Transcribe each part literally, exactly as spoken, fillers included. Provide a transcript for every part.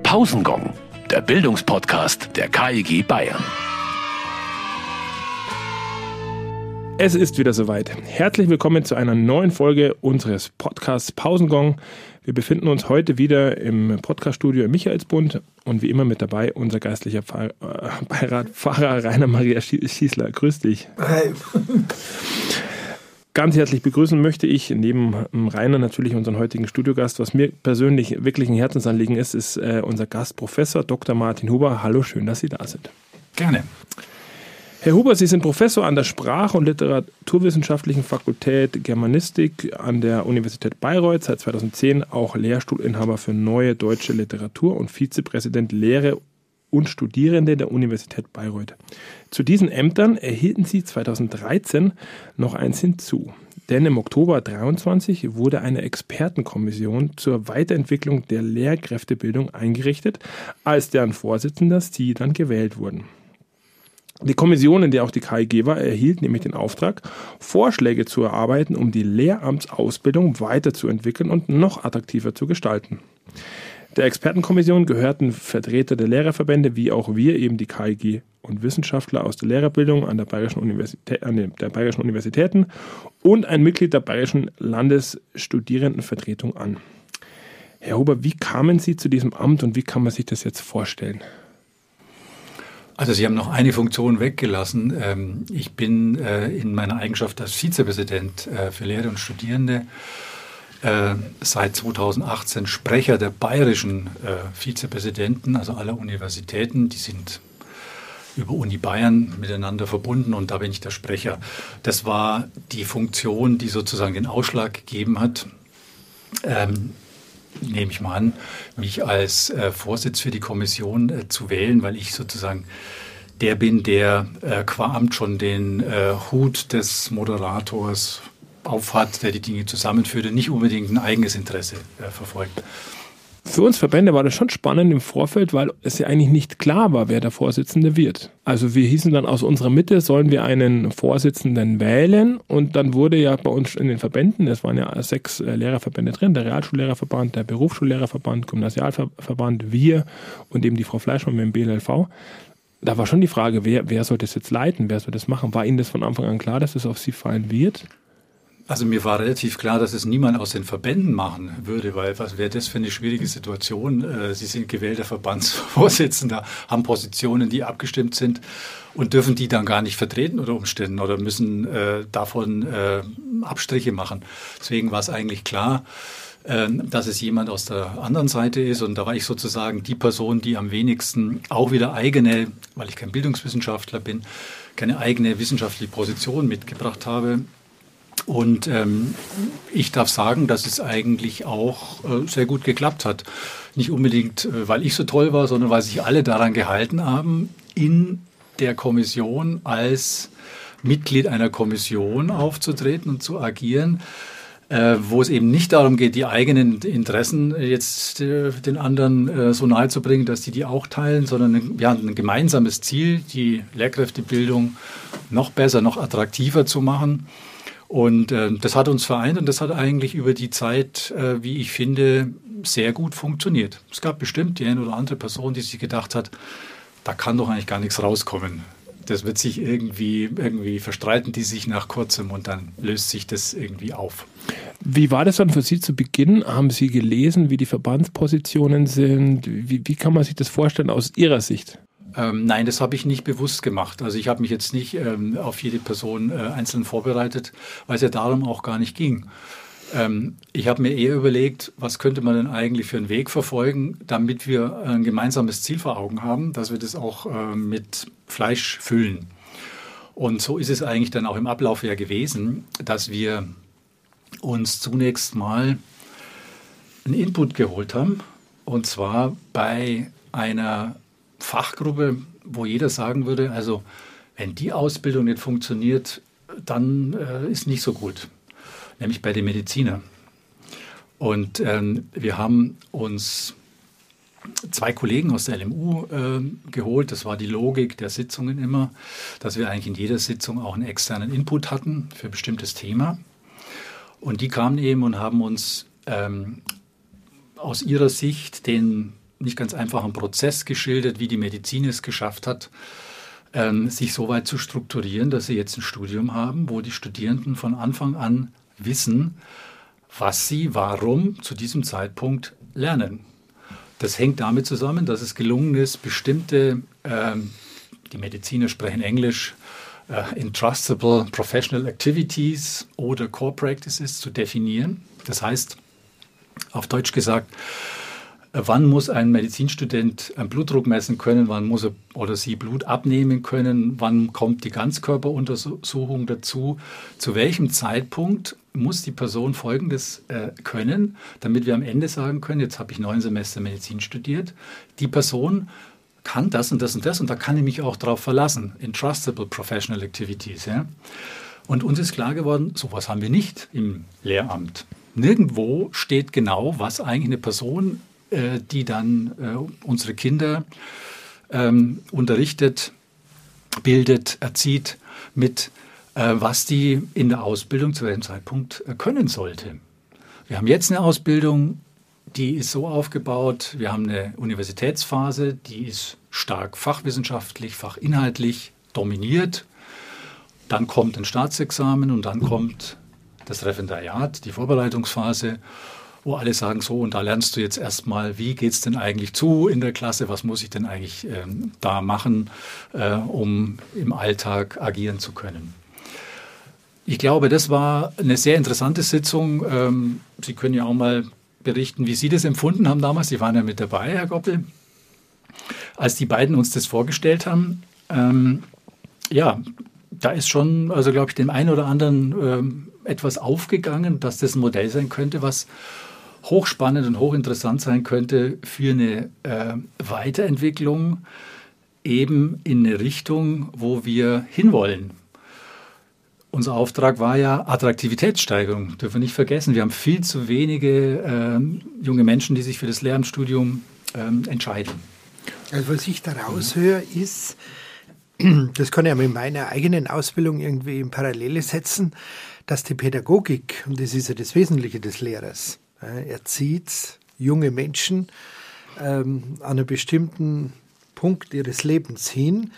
Pausengong, der Bildungspodcast der K I G Bayern. Es ist wieder soweit. Herzlich willkommen zu einer neuen Folge unseres Podcasts Pausengong. Wir befinden uns heute wieder im Podcaststudio im Michaelsbund und wie immer mit dabei unser geistlicher Pfarr, äh, Beirat, Pfarrer Rainer Maria Schießler. Grüß dich. Hi. Ganz herzlich begrüßen möchte ich neben Rainer natürlich unseren heutigen Studiogast. Was mir persönlich wirklich ein Herzensanliegen ist, ist äh, unser Gast Professor Doktor Martin Huber. Hallo, schön, dass Sie da sind. Gerne. Herr Huber, Sie sind Professor an der Sprach- und Literaturwissenschaftlichen Fakultät Germanistik an der Universität Bayreuth, seit zweitausendzehn auch Lehrstuhlinhaber für Neue Deutsche Literatur und Vizepräsident Lehre und Studierende der Universität Bayreuth. Zu diesen Ämtern erhielten Sie zweitausenddreizehn noch eins hinzu. Denn im Oktober dreiundzwanzig wurde eine Expertenkommission zur Weiterentwicklung der Lehrkräftebildung eingerichtet, als deren Vorsitzender Sie dann gewählt wurden. Die Kommission, in der auch die K I G war, erhielt nämlich den Auftrag, Vorschläge zu erarbeiten, um die Lehramtsausbildung weiterzuentwickeln und noch attraktiver zu gestalten. Der Expertenkommission gehörten Vertreter der Lehrerverbände, wie auch wir, eben die K I G und Wissenschaftler aus der Lehrerbildung an der Bayerischen Universität, an der Bayerischen Universitäten und ein Mitglied der Bayerischen Landesstudierendenvertretung an. Herr Huber, wie kamen Sie zu diesem Amt und wie kann man sich das jetzt vorstellen? Also Sie haben noch eine Funktion weggelassen. Ich bin in meiner Eigenschaft als Vizepräsident für Lehrer und Studierende seit zweitausendachtzehn Sprecher der bayerischen Vizepräsidenten, also aller Universitäten. Die sind über Uni Bayern miteinander verbunden und da bin ich der Sprecher. Das war die Funktion, die sozusagen den Ausschlag gegeben hat, ähm, nehme ich mal an, mich als äh, Vorsitz für die Kommission äh, zu wählen, weil ich sozusagen der bin, der äh, qua Amt schon den äh, Hut des Moderators aufhat, der die Dinge zusammenführt und nicht unbedingt ein eigenes Interesse äh, verfolgt. Für uns Verbände war das schon spannend im Vorfeld, weil es ja eigentlich nicht klar war, wer der Vorsitzende wird. Also wir hießen dann aus unserer Mitte, sollen wir einen Vorsitzenden wählen und dann wurde ja bei uns in den Verbänden, es waren ja sechs Lehrerverbände drin, der Realschullehrerverband, der Berufsschullehrerverband, Gymnasialverband, wir und eben die Frau Fleischmann mit dem B L L V. Da war schon die Frage, wer, wer soll das jetzt leiten, wer soll das machen? War Ihnen das von Anfang an klar, dass es auf Sie fallen wird? Also mir war relativ klar, dass es niemand aus den Verbänden machen würde, weil was wäre das für eine schwierige Situation? Sie sind gewählter Verbandsvorsitzender, haben Positionen, die abgestimmt sind und dürfen die dann gar nicht vertreten unter Umständen oder müssen äh, davon äh, Abstriche machen. Deswegen war es eigentlich klar, äh, dass es jemand aus der anderen Seite ist und da war ich sozusagen die Person, die am wenigsten auch wieder eigene, weil ich kein Bildungswissenschaftler bin, keine eigene wissenschaftliche Position mitgebracht habe. Und ähm, ich darf sagen, dass es eigentlich auch äh, sehr gut geklappt hat. Nicht unbedingt, äh, weil ich so toll war, sondern weil sich alle daran gehalten haben, in der Kommission als Mitglied einer Kommission aufzutreten und zu agieren, äh, wo es eben nicht darum geht, die eigenen Interessen jetzt äh, den anderen äh, so nahe zu bringen, dass die die auch teilen, sondern wir haben ein gemeinsames Ziel, die Lehrkräftebildung noch besser, noch attraktiver zu machen. Und äh, das hat uns vereint und das hat eigentlich über die Zeit, äh, wie ich finde, sehr gut funktioniert. Es gab bestimmt die eine oder andere Person, die sich gedacht hat, da kann doch eigentlich gar nichts rauskommen. Das wird sich irgendwie, irgendwie verstreiten die sich nach kurzem und dann löst sich das irgendwie auf. Wie war das dann für Sie zu Beginn? Haben Sie gelesen, wie die Verbandspositionen sind? Wie, wie kann man sich das vorstellen aus Ihrer Sicht? Ähm, nein, das habe ich nicht bewusst gemacht. Also ich habe mich jetzt nicht ähm, auf jede Person äh, einzeln vorbereitet, weil es ja darum auch gar nicht ging. Ähm, ich habe mir eher überlegt, was könnte man denn eigentlich für einen Weg verfolgen, damit wir ein gemeinsames Ziel vor Augen haben, dass wir das auch äh, mit Fleisch füllen. Und so ist es eigentlich dann auch im Ablauf ja gewesen, dass wir uns zunächst mal einen Input geholt haben, und zwar bei einer Fachgruppe, wo jeder sagen würde, also wenn die Ausbildung nicht funktioniert, dann äh, ist nicht so gut, nämlich bei den Medizinern. Und ähm, wir haben uns zwei Kollegen aus der L M U äh, geholt, das war die Logik der Sitzungen immer, dass wir eigentlich in jeder Sitzung auch einen externen Input hatten für ein bestimmtes Thema. Und die kamen eben und haben uns ähm, aus ihrer Sicht den nicht ganz einfachen Prozess geschildert, wie die Medizin es geschafft hat, ähm, sich so weit zu strukturieren, dass sie jetzt ein Studium haben, wo die Studierenden von Anfang an wissen, was sie warum zu diesem Zeitpunkt lernen. Das hängt damit zusammen, dass es gelungen ist, bestimmte, ähm, die Mediziner sprechen Englisch, äh, Entrustable Professional Activities oder Core Practices zu definieren. Das heißt, auf Deutsch gesagt, wann muss ein Medizinstudent einen Blutdruck messen können, wann muss er oder sie Blut abnehmen können, wann kommt die Ganzkörperuntersuchung dazu, zu welchem Zeitpunkt muss die Person Folgendes äh, können, damit wir am Ende sagen können, jetzt habe ich neun Semester Medizin studiert, die Person kann das und das und das und da kann ich mich auch drauf verlassen. Entrustable Professional Activities. Ja? Und uns ist klar geworden, sowas haben wir nicht im Lehramt. Nirgendwo steht genau, was eigentlich eine Person, äh, die dann äh, unsere Kinder ähm, unterrichtet, bildet, erzieht, mit äh, was die in der Ausbildung zu welchem Zeitpunkt äh, können sollte. Wir haben jetzt eine Ausbildung, die ist so aufgebaut, wir haben eine Universitätsphase, die ist stark fachwissenschaftlich, fachinhaltlich dominiert. Dann kommt ein Staatsexamen und dann kommt das Referendariat, die Vorbereitungsphase, wo alle sagen, so, und da lernst du jetzt erstmal, wie geht es denn eigentlich zu in der Klasse, was muss ich denn eigentlich ähm, da machen, äh, um im Alltag agieren zu können. Ich glaube, das war eine sehr interessante Sitzung. Ähm, Sie können ja auch mal berichten, wie Sie das empfunden haben damals. Sie waren ja mit dabei, Herr Goppel, als die beiden uns das vorgestellt haben. Ähm, ja, da ist schon, also glaube ich, dem einen oder anderen ähm, etwas aufgegangen, dass das ein Modell sein könnte, was hochspannend und hochinteressant sein könnte für eine äh, Weiterentwicklung eben in eine Richtung, wo wir hinwollen. Unser Auftrag war ja Attraktivitätssteigerung, dürfen wir nicht vergessen. Wir haben viel zu wenige äh, junge Menschen, die sich für das Lehramtsstudium äh, entscheiden. Also was ich da raushöre, ist, das kann ich ja mit meiner eigenen Ausbildung irgendwie in Parallele setzen, dass die Pädagogik, und das ist ja das Wesentliche des Lehrers, er zieht junge Menschen ähm, an einem bestimmten Punkt ihres Lebens hin.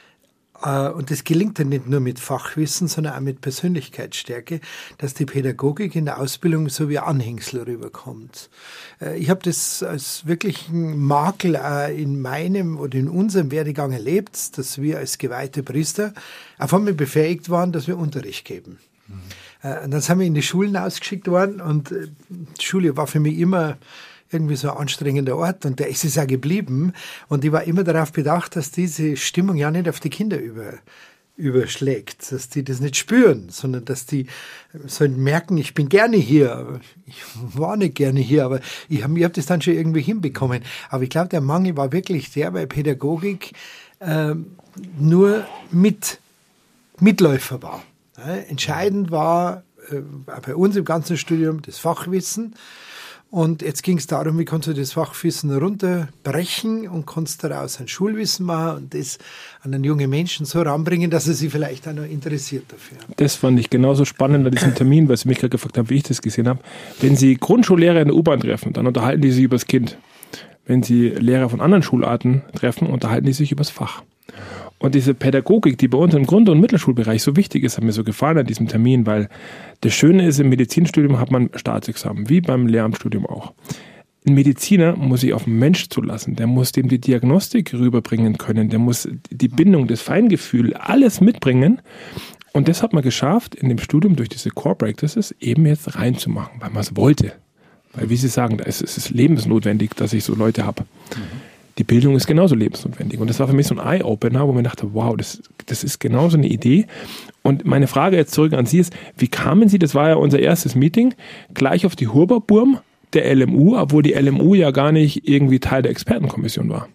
Äh, und das gelingt dann nicht nur mit Fachwissen, sondern auch mit Persönlichkeitsstärke, dass die Pädagogik in der Ausbildung so wie Anhängsel rüberkommt. Äh, ich habe das als wirklichen Makel äh, in meinem oder in unserem Werdegang erlebt, dass wir als geweihte Priester auf einmal befähigt waren, dass wir Unterricht geben. Mhm. Und dann sind wir in die Schulen ausgeschickt worden und die Schule war für mich immer irgendwie so ein anstrengender Ort und der ist es auch geblieben. Und ich war immer darauf bedacht, dass diese Stimmung ja nicht auf die Kinder über, überschlägt, dass die das nicht spüren, sondern dass die sollen merken, ich bin gerne hier. Ich war nicht gerne hier, aber ich habe hab das dann schon irgendwie hinbekommen. Aber ich glaube, der Mangel war wirklich der, weil Pädagogik äh, nur mit, Mitläufer war. Ja, entscheidend war äh, bei uns im ganzen Studium das Fachwissen. Und jetzt ging es darum, wie kannst du das Fachwissen runterbrechen und kannst daraus ein Schulwissen machen und das an einen jungen Menschen so ranbringen, dass er sich vielleicht auch noch interessiert dafür. Das fand ich genauso spannend an diesem Termin, weil Sie mich gerade gefragt haben, wie ich das gesehen habe. Wenn Sie Grundschullehrer in der U-Bahn treffen, dann unterhalten die sich über das Kind. Wenn Sie Lehrer von anderen Schularten treffen, unterhalten die sich über das Fach. Und diese Pädagogik, die bei uns im Grund- und Mittelschulbereich so wichtig ist, hat mir so gefallen an diesem Termin, weil das Schöne ist, im Medizinstudium hat man Staatsexamen, wie beim Lehramtsstudium auch. Ein Mediziner muss sich auf den Mensch zulassen, der muss dem die Diagnostik rüberbringen können, der muss die Bindung, das Feingefühl, alles mitbringen. Und das hat man geschafft, in dem Studium durch diese Core Practices eben jetzt reinzumachen, weil man es wollte. Weil, wie Sie sagen, es ist lebensnotwendig, dass ich so Leute habe. Mhm. Die Bildung ist genauso lebensnotwendig. Und das war für mich so ein Eye-Opener, wo man dachte, wow, das, das ist genauso eine Idee. Und meine Frage jetzt zurück an Sie ist, wie kamen Sie, das war ja unser erstes Meeting, gleich auf die Huber-Burm der L M U, obwohl die L M U ja gar nicht irgendwie Teil der Expertenkommission war?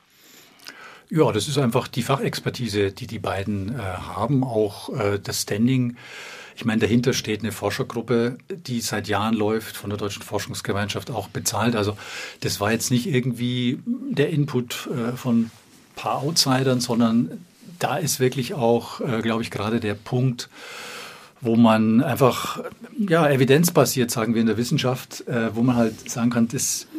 Ja, das ist einfach die Fachexpertise, die die beiden äh, haben, auch äh, das Standing. Ich meine, dahinter steht eine Forschergruppe, die seit Jahren läuft, von der Deutschen Forschungsgemeinschaft auch bezahlt. Also das war jetzt nicht irgendwie der Input äh, von ein paar Outsidern, sondern da ist wirklich auch, äh, glaube ich, gerade der Punkt, wo man einfach, ja, evidenzbasiert, sagen wir in der Wissenschaft, äh, wo man halt sagen kann, das,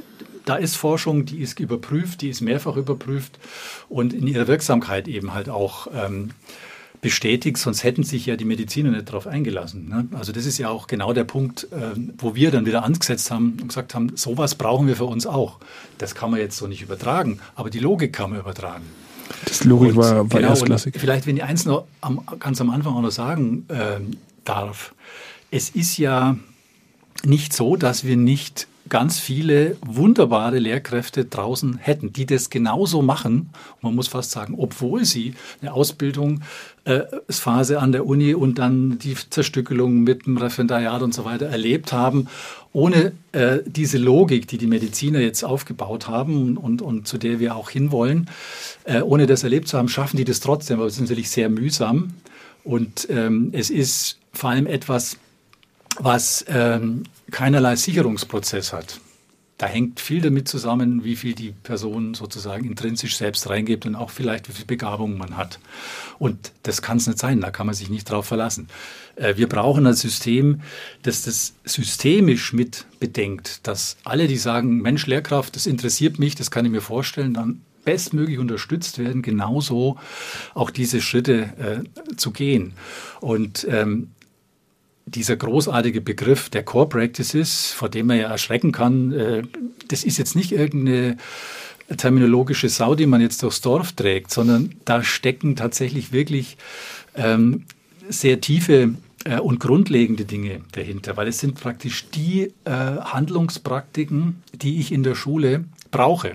da ist Forschung, die ist überprüft, die ist mehrfach überprüft und in ihrer Wirksamkeit eben halt auch ähm, bestätigt, sonst hätten sich ja die Mediziner nicht darauf eingelassen. Ne? Also das ist ja auch genau der Punkt, äh, wo wir dann wieder angesetzt haben und gesagt haben, sowas brauchen wir für uns auch. Das kann man jetzt so nicht übertragen, aber die Logik kann man übertragen. Das Logik und, war, war genau, erstklassig. Vielleicht, wenn ich eins noch am, ganz am Anfang auch noch sagen äh, darf, es ist ja nicht so, dass wir nicht ganz viele wunderbare Lehrkräfte draußen hätten, die das genauso machen. Man muss fast sagen, obwohl sie eine Ausbildungsphase äh, an der Uni und dann die Zerstückelung mit dem Referendariat und so weiter erlebt haben, ohne äh, diese Logik, die die Mediziner jetzt aufgebaut haben und, und zu der wir auch hinwollen, äh, ohne das erlebt zu haben, schaffen die das trotzdem. Aber es ist natürlich sehr mühsam und ähm, es ist vor allem etwas, was ähm, keinerlei Sicherungsprozess hat. Da hängt viel damit zusammen, wie viel die Person sozusagen intrinsisch selbst reingibt und auch vielleicht, wie viel Begabung man hat. Und das kann es nicht sein, da kann man sich nicht drauf verlassen. Äh, wir brauchen ein System, das das systemisch mit bedenkt, dass alle, die sagen, Mensch, Lehrkraft, das interessiert mich, das kann ich mir vorstellen, dann bestmöglich unterstützt werden, genauso auch diese Schritte äh, zu gehen. Und ähm, dieser großartige Begriff der Core Practices, vor dem man ja erschrecken kann, äh, das ist jetzt nicht irgendeine terminologische Sau, die man jetzt durchs Dorf trägt, sondern da stecken tatsächlich wirklich ähm, sehr tiefe äh, und grundlegende Dinge dahinter, weil es sind praktisch die äh, Handlungspraktiken, die ich in der Schule brauche.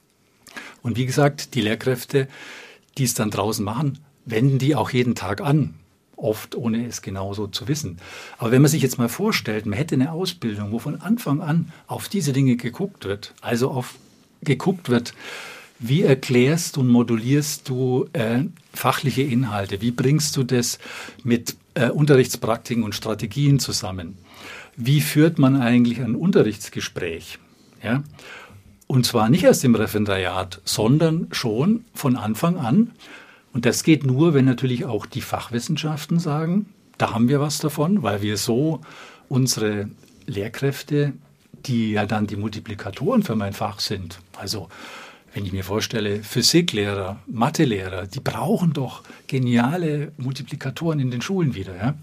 Und wie gesagt, die Lehrkräfte, die es dann draußen machen, wenden die auch jeden Tag an. Oft ohne es genauso zu wissen. Aber wenn man sich jetzt mal vorstellt, man hätte eine Ausbildung, wo von Anfang an auf diese Dinge geguckt wird, also auf geguckt wird, wie erklärst und modulierst du äh, fachliche Inhalte, wie bringst du das mit äh, Unterrichtspraktiken und Strategien zusammen, wie führt man eigentlich ein Unterrichtsgespräch, ja? Und zwar nicht erst im Referendariat, sondern schon von Anfang an. Und das geht nur, wenn natürlich auch die Fachwissenschaften sagen, da haben wir was davon, weil wir so unsere Lehrkräfte, die ja dann die Multiplikatoren für mein Fach sind, also wenn ich mir vorstelle, Physiklehrer, Mathelehrer, die brauchen doch geniale Multiplikatoren in den Schulen wieder. Ja?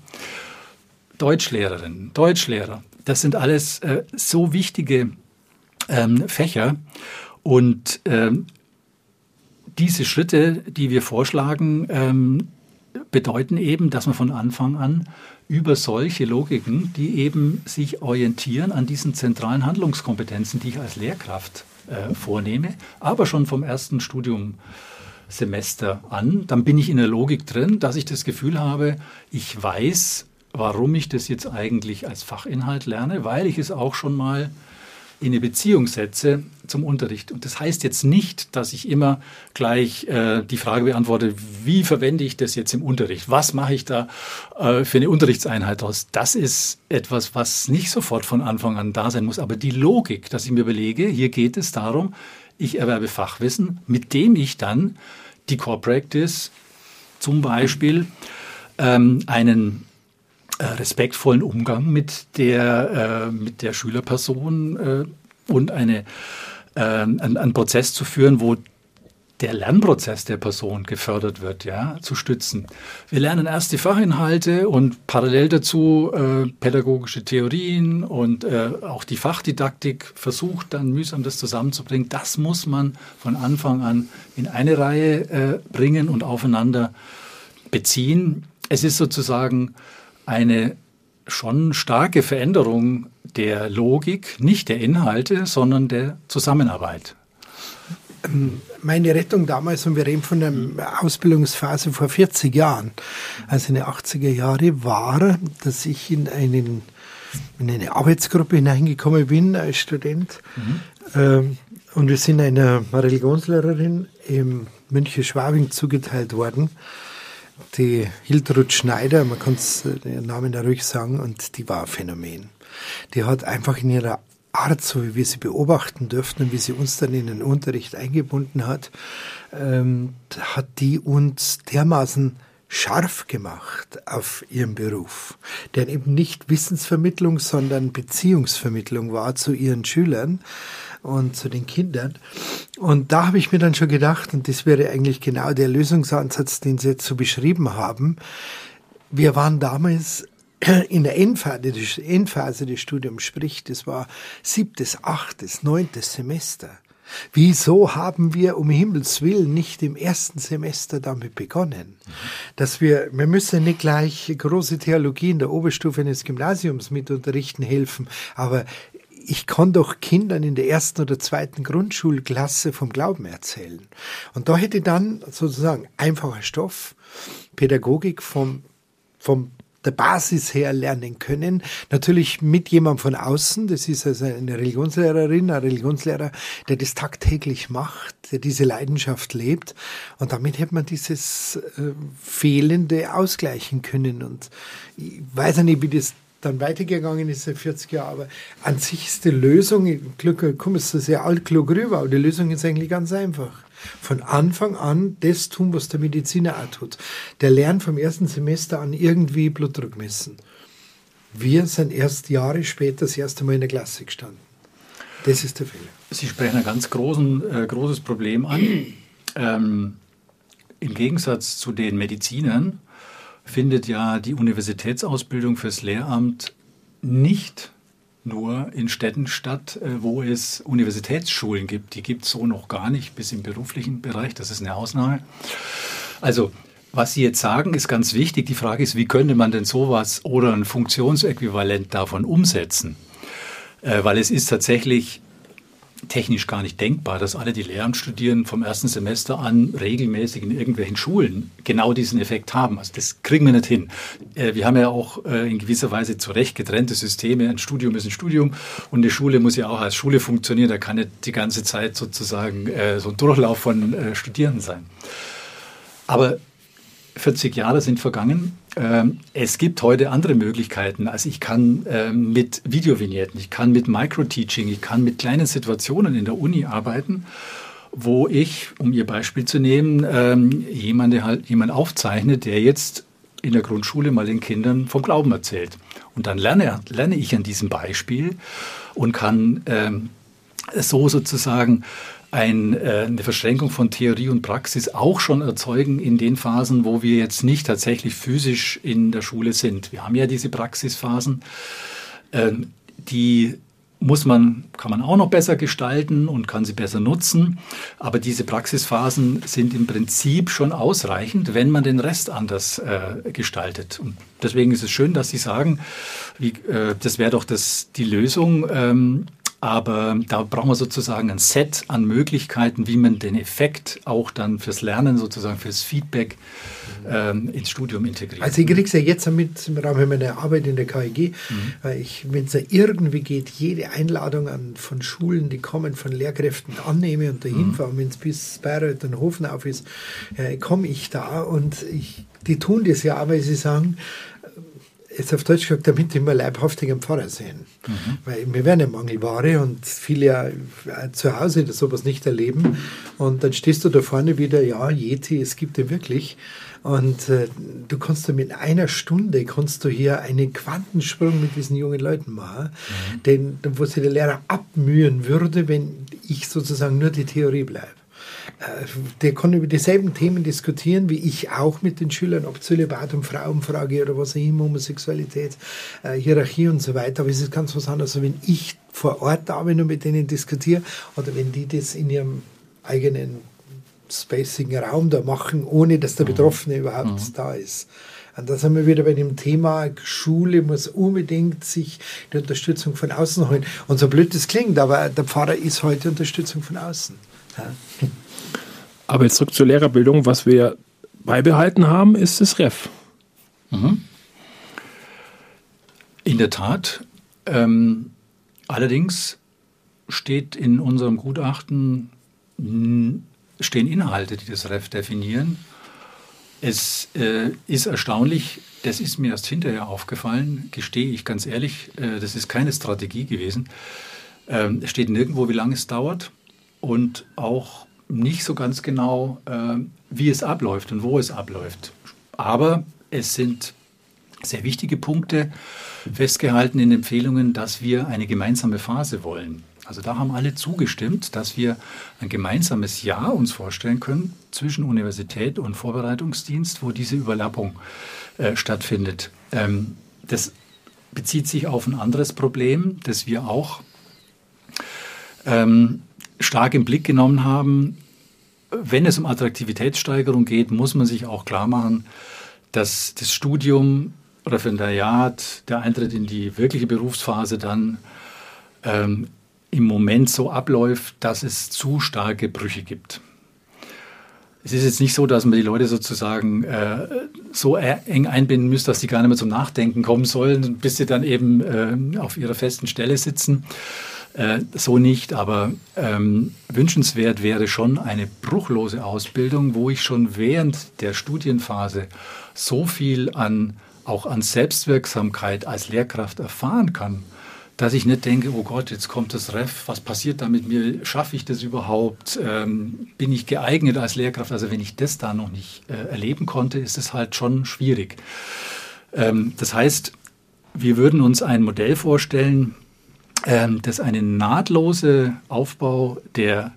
Deutschlehrerinnen, Deutschlehrer, das sind alles äh, so wichtige ähm, Fächer und ähm, diese Schritte, die wir vorschlagen, ähm, bedeuten eben, dass man von Anfang an über solche Logiken, die eben sich orientieren an diesen zentralen Handlungskompetenzen, die ich als Lehrkraft äh, vornehme, aber schon vom ersten Studiumsemester an, dann bin ich in der Logik drin, dass ich das Gefühl habe, ich weiß, warum ich das jetzt eigentlich als Fachinhalt lerne, weil ich es auch schon mal in eine Beziehung setze zum Unterricht. Und das heißt jetzt nicht, dass ich immer gleich äh, die Frage beantworte, wie verwende ich das jetzt im Unterricht? Was mache ich da äh, für eine Unterrichtseinheit daraus? Das ist etwas, was nicht sofort von Anfang an da sein muss. Aber die Logik, dass ich mir überlege, hier geht es darum, ich erwerbe Fachwissen, mit dem ich dann die Core Practice, zum Beispiel ähm, einen respektvollen Umgang mit der, äh, mit der Schülerperson äh, und eine, äh, einen, einen Prozess zu führen, wo der Lernprozess der Person gefördert wird, ja, zu stützen. Wir lernen erst die Fachinhalte und parallel dazu äh, pädagogische Theorien und äh, auch die Fachdidaktik versucht dann mühsam das zusammenzubringen. Das muss man von Anfang an in eine Reihe äh, bringen und aufeinander beziehen. Es ist sozusagen eine schon starke Veränderung der Logik, nicht der Inhalte, sondern der Zusammenarbeit. Meine Rettung damals, und wir reden von der Ausbildungsphase vor vierzig Jahren, also in den achtziger Jahre, war, dass ich in, einen, in eine Arbeitsgruppe hineingekommen bin als Student. Mhm. Und wir sind einer Religionslehrerin im München Schwabing zugeteilt worden, die Hiltrud Schneider, man kann den Namen da ruhig sagen, und die war ein Phänomen. Die hat einfach in ihrer Art, so wie wir sie beobachten durften und wie sie uns dann in den Unterricht eingebunden hat, ähm, hat die uns dermaßen scharf gemacht auf ihren Beruf, der eben nicht Wissensvermittlung, sondern Beziehungsvermittlung war zu ihren Schülern und zu den Kindern. Und da habe ich mir dann schon gedacht, und das wäre eigentlich genau der Lösungsansatz, den Sie jetzt so beschrieben haben. Wir waren damals in der Endphase des, Endphase des Studiums, sprich, das war siebtes, achtes, neuntes Semester. Wieso haben wir um Himmels Willen nicht im ersten Semester damit begonnen? Dass wir, wir müssen nicht gleich große Theologie in der Oberstufe eines Gymnasiums mit unterrichten helfen, aber ich kann doch Kindern in der ersten oder zweiten Grundschulklasse vom Glauben erzählen. Und da hätte dann sozusagen einfacher Stoff, Pädagogik vom, vom der Basis her lernen können. Natürlich mit jemandem von außen, das ist also eine Religionslehrerin, ein Religionslehrer, der das tagtäglich macht, der diese Leidenschaft lebt. Und damit hätte man dieses äh, Fehlende ausgleichen können. Und ich weiß ja nicht, wie das dann weitergegangen ist seit vierzig Jahren, aber an sich ist die Lösung, ich komme so sehr altklug rüber, aber die Lösung ist eigentlich ganz einfach. Von Anfang an das tun, was der Mediziner auch tut. Der lernt vom ersten Semester an irgendwie Blutdruck messen. Wir sind erst Jahre später das erste Mal in der Klasse gestanden. Das ist der Fehler. Sie sprechen ein ganz großen, äh, großes Problem an. Ähm, im Gegensatz zu den Medizinern findet ja die Universitätsausbildung fürs Lehramt nicht nur in Städten statt, wo es Universitätsschulen gibt. Die gibt es so noch gar nicht, bis im beruflichen Bereich. Das ist eine Ausnahme. Also, was Sie jetzt sagen, ist ganz wichtig. Die Frage ist, wie könnte man denn sowas oder ein Funktionsäquivalent davon umsetzen? Äh, weil es ist tatsächlich technisch gar nicht denkbar, dass alle, die Lehramt studieren, vom ersten Semester an regelmäßig in irgendwelchen Schulen genau diesen Effekt haben. Also das kriegen wir nicht hin. Äh, wir haben ja auch äh, in gewisser Weise zu Recht getrennte Systeme. Ein Studium ist ein Studium und eine Schule muss ja auch als Schule funktionieren. Da kann nicht die ganze Zeit sozusagen äh, so ein Durchlauf von äh, Studierenden sein. Aber vierzig Jahre sind vergangen. Ähm, es gibt heute andere Möglichkeiten. Also ich kann ähm, mit Videovignetten, ich kann mit Microteaching, ich kann mit kleinen Situationen in der Uni arbeiten, wo ich, um Ihr Beispiel zu nehmen, ähm, jemand, halt, jemand aufzeichnet, der jetzt in der Grundschule mal den Kindern vom Glauben erzählt. Und dann lerne, lerne ich an diesem Beispiel und kann ähm, so sozusagen Ein, äh, eine Verschränkung von Theorie und Praxis auch schon erzeugen in den Phasen, wo wir jetzt nicht tatsächlich physisch in der Schule sind. Wir haben ja diese Praxisphasen, äh, die muss man, kann man auch noch besser gestalten und kann sie besser nutzen. Aber diese Praxisphasen sind im Prinzip schon ausreichend, wenn man den Rest anders äh, gestaltet. Und deswegen ist es schön, dass Sie sagen, wie, äh, das wäre doch das, die Lösung. Ähm, Aber da brauchen wir sozusagen ein Set an Möglichkeiten, wie man den Effekt auch dann fürs Lernen, sozusagen fürs Feedback ähm, ins Studium integriert. Also ich kriege es ja jetzt mit im Rahmen meiner Arbeit in der K I G, mhm. weil ich, wenn es ja irgendwie geht, jede Einladung an, von Schulen, die kommen, von Lehrkräften annehme und dahin mhm. fahre, wenn es bis Bayreuth und Hofenauf ist, äh, komme ich da und ich, die tun das ja, aber sie sagen, jetzt auf Deutsch gesagt, damit immer leibhaftig am Pfarrer sehen. Mhm. Weil wir werden ja Mangelware und viele ja zu Hause das sowas nicht erleben. Und dann stehst du da vorne wieder, ja, Yeti, es gibt den wirklich. Und äh, du kannst du mit einer Stunde, kannst du hier einen Quantensprung mit diesen jungen Leuten machen, mhm. den, wo sich der Lehrer abmühen würde, wenn ich sozusagen nur die Theorie bleibe. Der kann über dieselben Themen diskutieren, wie ich auch mit den Schülern, ob Zölibat und Frauenfrage oder was auch immer, Homosexualität, äh, Hierarchie und so weiter. Aber es ist ganz was anderes, als wenn ich vor Ort da bin und mit denen diskutiere oder wenn die das in ihrem eigenen spacigen Raum da machen, ohne dass der Betroffene überhaupt mhm. da ist. Und da sind wir wieder bei dem Thema, Schule muss unbedingt sich die Unterstützung von außen holen. Und so blöd das klingt, aber der Pfarrer ist heute Unterstützung von außen. Ja. Aber jetzt zurück zur Lehrerbildung. Was wir beibehalten haben, ist das R E F. Mhm. In der Tat. Ähm, allerdings steht in unserem Gutachten, stehen Inhalte, die das R E F definieren. Es äh, ist erstaunlich, das ist mir erst hinterher aufgefallen, gestehe ich ganz ehrlich, äh, das ist keine Strategie gewesen. Ähm, es steht nirgendwo, wie lange es dauert und auch nicht so ganz genau, äh, wie es abläuft und wo es abläuft. Aber es sind sehr wichtige Punkte festgehalten in Empfehlungen, dass wir eine gemeinsame Phase wollen. Also da haben alle zugestimmt, dass wir ein gemeinsames Jahr uns vorstellen können zwischen Universität und Vorbereitungsdienst, wo diese Überlappung äh, stattfindet. Ähm, das bezieht sich auf ein anderes Problem, das wir auch ähm, stark im Blick genommen haben. Wenn es um Attraktivitätssteigerung geht, muss man sich auch klar machen, dass das Studium oder Referendariat, der Eintritt in die wirkliche Berufsphase dann ähm, im Moment so abläuft, dass es zu starke Brüche gibt. Es ist jetzt nicht so, dass man die Leute sozusagen äh, so eng einbinden muss, dass sie gar nicht mehr zum Nachdenken kommen sollen, bis sie dann eben äh, auf ihrer festen Stelle sitzen. Äh, so nicht, aber ähm, wünschenswert wäre schon eine bruchlose Ausbildung, wo ich schon während der Studienphase so viel an, auch an Selbstwirksamkeit als Lehrkraft erfahren kann, dass ich nicht denke, oh Gott, jetzt kommt das Ref, was passiert da mit mir, schaffe ich das überhaupt, ähm, bin ich geeignet als Lehrkraft? Also wenn ich das da noch nicht äh, erleben konnte, ist es halt schon schwierig. Ähm, das heißt, wir würden uns ein Modell vorstellen, ähm, das einen nahtlosen Aufbau der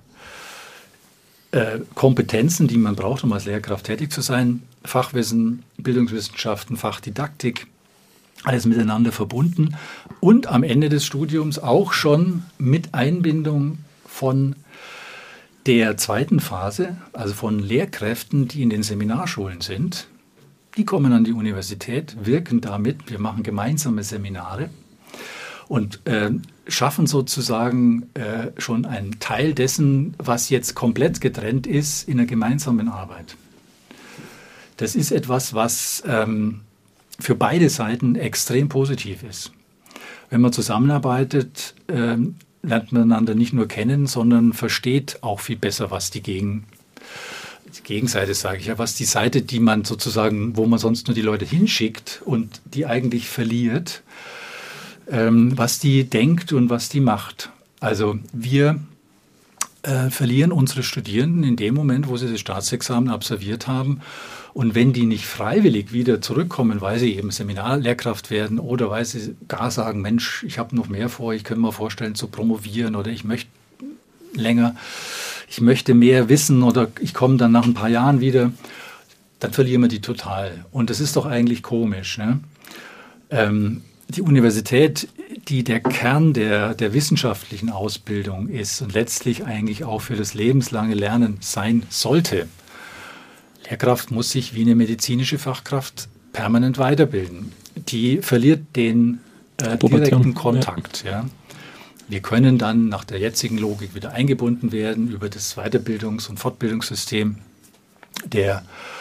äh, Kompetenzen, die man braucht, um als Lehrkraft tätig zu sein, Fachwissen, Bildungswissenschaften, Fachdidaktik, alles miteinander verbunden und am Ende des Studiums auch schon mit Einbindung von der zweiten Phase, also von Lehrkräften, die in den Seminarschulen sind. Die kommen an die Universität, wirken damit, wir machen gemeinsame Seminare und äh, schaffen sozusagen äh, schon einen Teil dessen, was jetzt komplett getrennt ist, in einer gemeinsamen Arbeit. Das ist etwas, was ähm, für beide Seiten extrem positiv ist. Wenn man zusammenarbeitet, äh, lernt man einander nicht nur kennen, sondern versteht auch viel besser, was die, Gegen, die Gegenseite, sage ich ja, was die Seite, die man sozusagen, wo man sonst nur die Leute hinschickt und die eigentlich verliert, ähm, was die denkt und was die macht. Also wir äh, verlieren unsere Studierenden in dem Moment, wo sie das Staatsexamen absolviert haben. Und wenn die nicht freiwillig wieder zurückkommen, weil sie eben Seminarlehrkraft werden oder weil sie gar sagen, Mensch, ich habe noch mehr vor, ich könnte mir vorstellen zu promovieren oder ich möchte länger, ich möchte mehr wissen oder ich komme dann nach ein paar Jahren wieder, dann verlieren wir die total. Und das ist doch eigentlich komisch, ne? Ähm, die Universität, die der Kern der, der wissenschaftlichen Ausbildung ist und letztlich eigentlich auch für das lebenslange Lernen sein sollte. Lehrkraft muss sich wie eine medizinische Fachkraft permanent weiterbilden. Die verliert den äh, direkten Kontakt. Ja. Ja. Wir können dann nach der jetzigen Logik wieder eingebunden werden über das Weiterbildungs- und Fortbildungssystem der,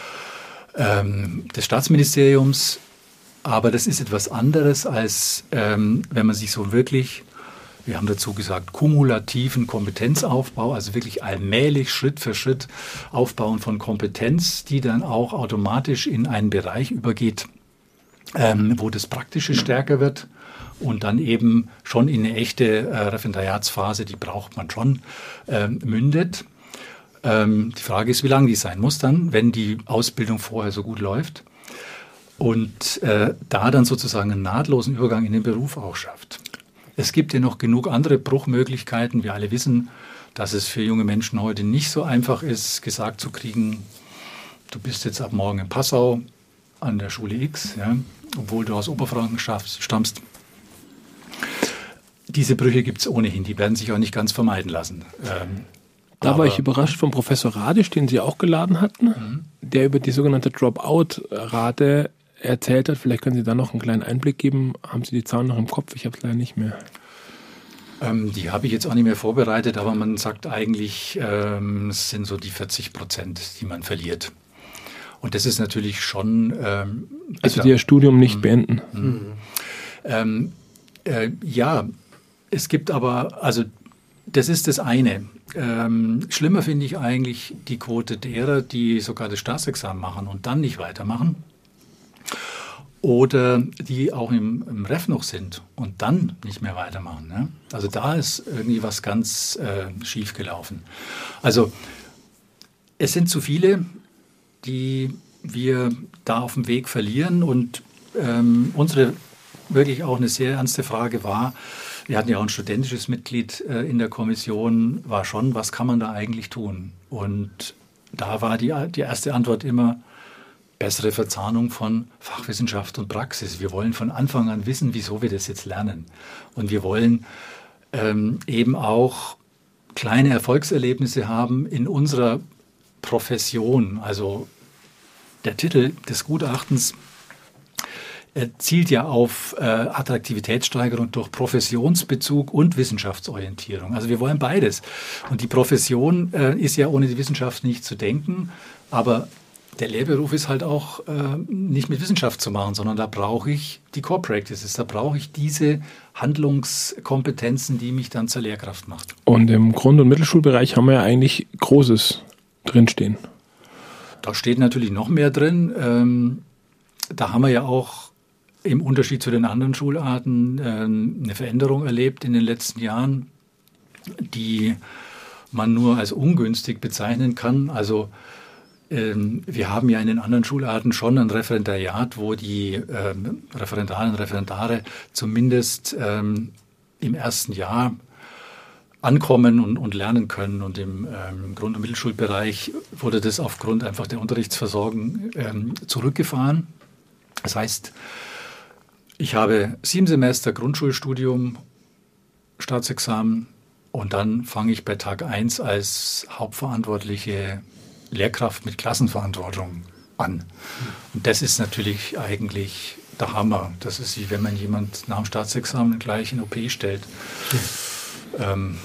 ähm, des Staatsministeriums. Aber das ist etwas anderes, als ähm, wenn man sich so wirklich, wir haben dazu gesagt, kumulativen Kompetenzaufbau, also wirklich allmählich, Schritt für Schritt Aufbauen von Kompetenz, die dann auch automatisch in einen Bereich übergeht, ähm, wo das Praktische stärker wird und dann eben schon in eine echte äh, Referendariatsphase, die braucht man schon, ähm, mündet. Ähm, die Frage ist, wie lang die sein muss dann, wenn die Ausbildung vorher so gut läuft. Und äh, da dann sozusagen einen nahtlosen Übergang in den Beruf auch schafft. Es gibt ja noch genug andere Bruchmöglichkeiten. Wir alle wissen, dass es für junge Menschen heute nicht so einfach ist, gesagt zu kriegen, du bist jetzt ab morgen in Passau an der Schule X, ja, obwohl du aus Oberfranken stammst. Diese Brüche gibt es ohnehin, die werden sich auch nicht ganz vermeiden lassen. Ähm, Da war ich überrascht vom Professor Radisch, den Sie auch geladen hatten, mhm. der über die sogenannte Dropout-Rate erzählt hat. Vielleicht können Sie da noch einen kleinen Einblick geben. Haben Sie die Zahlen noch im Kopf? Ich habe es leider nicht mehr. Ähm, die habe ich jetzt auch nicht mehr vorbereitet, aber man sagt eigentlich, ähm, es sind so die vierzig Prozent, die man verliert. Und das ist natürlich schon... Ähm, also die ihr Studium nicht mhm. beenden. Mhm. Ähm, äh, ja, es gibt aber, also das ist das eine. Ähm, schlimmer finde ich eigentlich die Quote derer, die sogar das Staatsexamen machen und dann nicht weitermachen. Oder die auch im, im Ref noch sind und dann nicht mehr weitermachen. Ne? Also da ist irgendwie was ganz äh, schief gelaufen. Also es sind zu viele, die wir da auf dem Weg verlieren. Und ähm, unsere wirklich auch eine sehr ernste Frage war, wir hatten ja auch ein studentisches Mitglied äh, in der Kommission, war schon, was kann man da eigentlich tun? Und da war die, die erste Antwort immer, bessere Verzahnung von Fachwissenschaft und Praxis. Wir wollen von Anfang an wissen, wieso wir das jetzt lernen. Und wir wollen ähm, eben auch kleine Erfolgserlebnisse haben in unserer Profession. Also der Titel des Gutachtens äh, zielt ja auf äh, Attraktivitätssteigerung durch Professionsbezug und Wissenschaftsorientierung. Also wir wollen beides. Und die Profession äh, ist ja ohne die Wissenschaft nicht zu denken, aber der Lehrberuf ist halt auch äh, nicht mit Wissenschaft zu machen, sondern da brauche ich die Core Practices, da brauche ich diese Handlungskompetenzen, die mich dann zur Lehrkraft macht. Und im Grund- und Mittelschulbereich haben wir ja eigentlich Großes drinstehen. Da steht natürlich noch mehr drin. Ähm, da haben wir ja auch im Unterschied zu den anderen Schularten ähm, eine Veränderung erlebt in den letzten Jahren, die man nur als ungünstig bezeichnen kann. Also wir haben ja in den anderen Schularten schon ein Referendariat, wo die ähm, Referendarinnen und Referendare zumindest ähm, im ersten Jahr ankommen und, und lernen können. Und im ähm, Grund- und Mittelschulbereich wurde das aufgrund einfach der Unterrichtsversorgung ähm, zurückgefahren. Das heißt, ich habe sieben Semester Grundschulstudium, Staatsexamen und dann fange ich bei Tag eins als hauptverantwortliche Lehrkraft mit Klassenverantwortung an. Und das ist natürlich eigentlich der Hammer. Das ist wie wenn man jemand nach dem Staatsexamen gleich in O P stellt. Ja, ähm.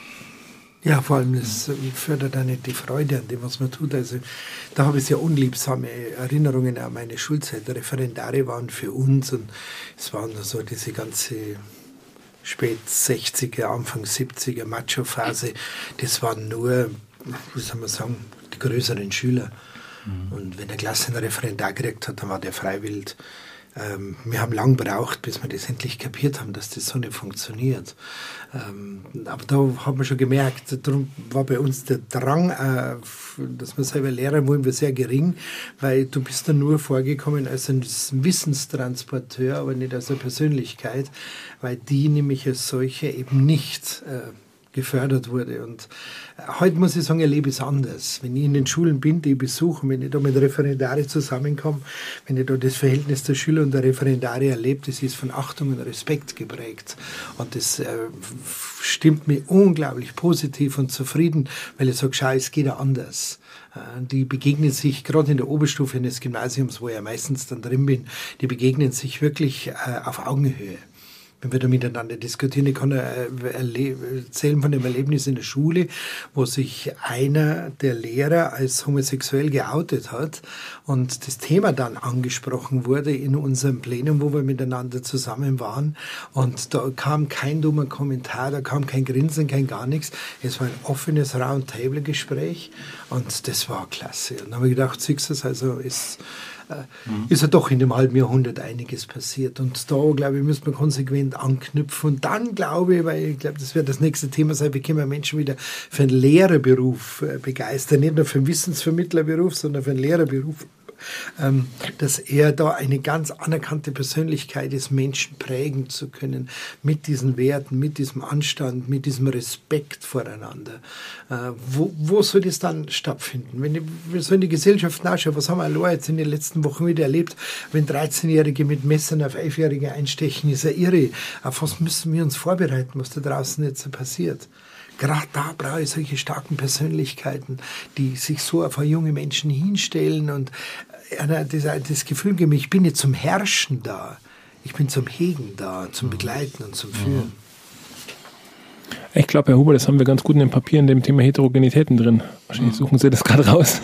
ja vor allem das fördert auch nicht die Freude an dem, was man tut. Also da habe ich sehr unliebsame Erinnerungen an meine Schulzeit. Referendare waren für uns und es waren so diese ganze spät sechziger, Anfang siebziger Macho-Phase. Das waren nur, wie soll man sagen, die größeren Schüler. Mhm. Und wenn der Klasse einen Referendar gekriegt hat, dann war der freiwillig. Ähm, wir haben lang gebraucht, bis wir das endlich kapiert haben, dass das so nicht funktioniert. Ähm, aber da haben wir schon gemerkt, darum war bei uns der Drang, äh, dass wir selber Lehrer wollen, wir sehr gering, weil du bist dann nur vorgekommen als ein Wissenstransporteur, aber nicht als eine Persönlichkeit, weil die nämlich als solche eben nicht äh, gefördert wurde. Und heute muss ich sagen, erlebe ich es anders. Wenn ich in den Schulen bin, die ich besuche, wenn ich da mit Referendare zusammenkomme, wenn ich da das Verhältnis der Schüler und der Referendare erlebe, das ist von Achtung und Respekt geprägt. Und das äh, stimmt mich unglaublich positiv und zufrieden, weil ich sage, schau, es geht ja anders. Äh, die begegnen sich, gerade in der Oberstufe eines Gymnasiums, wo ich ja meistens dann drin bin, die begegnen sich wirklich äh, auf Augenhöhe. Wenn wir da miteinander diskutieren, ich kann erzählen von dem Erlebnis in der Schule, wo sich einer der Lehrer als homosexuell geoutet hat und das Thema dann angesprochen wurde in unserem Plenum, wo wir miteinander zusammen waren. Und da kam kein dummer Kommentar, da kam kein Grinsen, kein gar nichts. Es war ein offenes Roundtable-Gespräch und das war klasse. Und dann habe ich gedacht, siehst du, also ist... Mhm. ist ja doch in dem halben Jahrhundert einiges passiert. Und da, glaube ich, müssen wir konsequent anknüpfen. Und dann, glaube ich, weil ich glaube, das wird das nächste Thema sein, wie können wir Menschen wieder für einen Lehrerberuf begeistern. Nicht nur für einen Wissensvermittlerberuf, sondern für einen Lehrerberuf. Ähm, dass er da eine ganz anerkannte Persönlichkeit ist, Menschen prägen zu können mit diesen Werten, mit diesem Anstand, mit diesem Respekt voreinander. Äh, wo, wo soll das dann stattfinden? Wenn ich so in die Gesellschaft nachschaue, was haben wir allein jetzt in den letzten Wochen wieder erlebt, wenn dreizehnjährige mit Messern auf elfjährige einstechen, ist ja irre. Auf was müssen wir uns vorbereiten, was da draußen jetzt so passiert? Gerade da brauche ich solche starken Persönlichkeiten, die sich so auf junge Menschen hinstellen und das, das Gefühl geben, ich bin nicht zum Herrschen da, ich bin zum Hegen da, zum Begleiten und zum Führen. Ich glaube, Herr Huber, das haben wir ganz gut in den Papieren, dem Thema Heterogenitäten drin. Wahrscheinlich suchen Sie das gerade raus.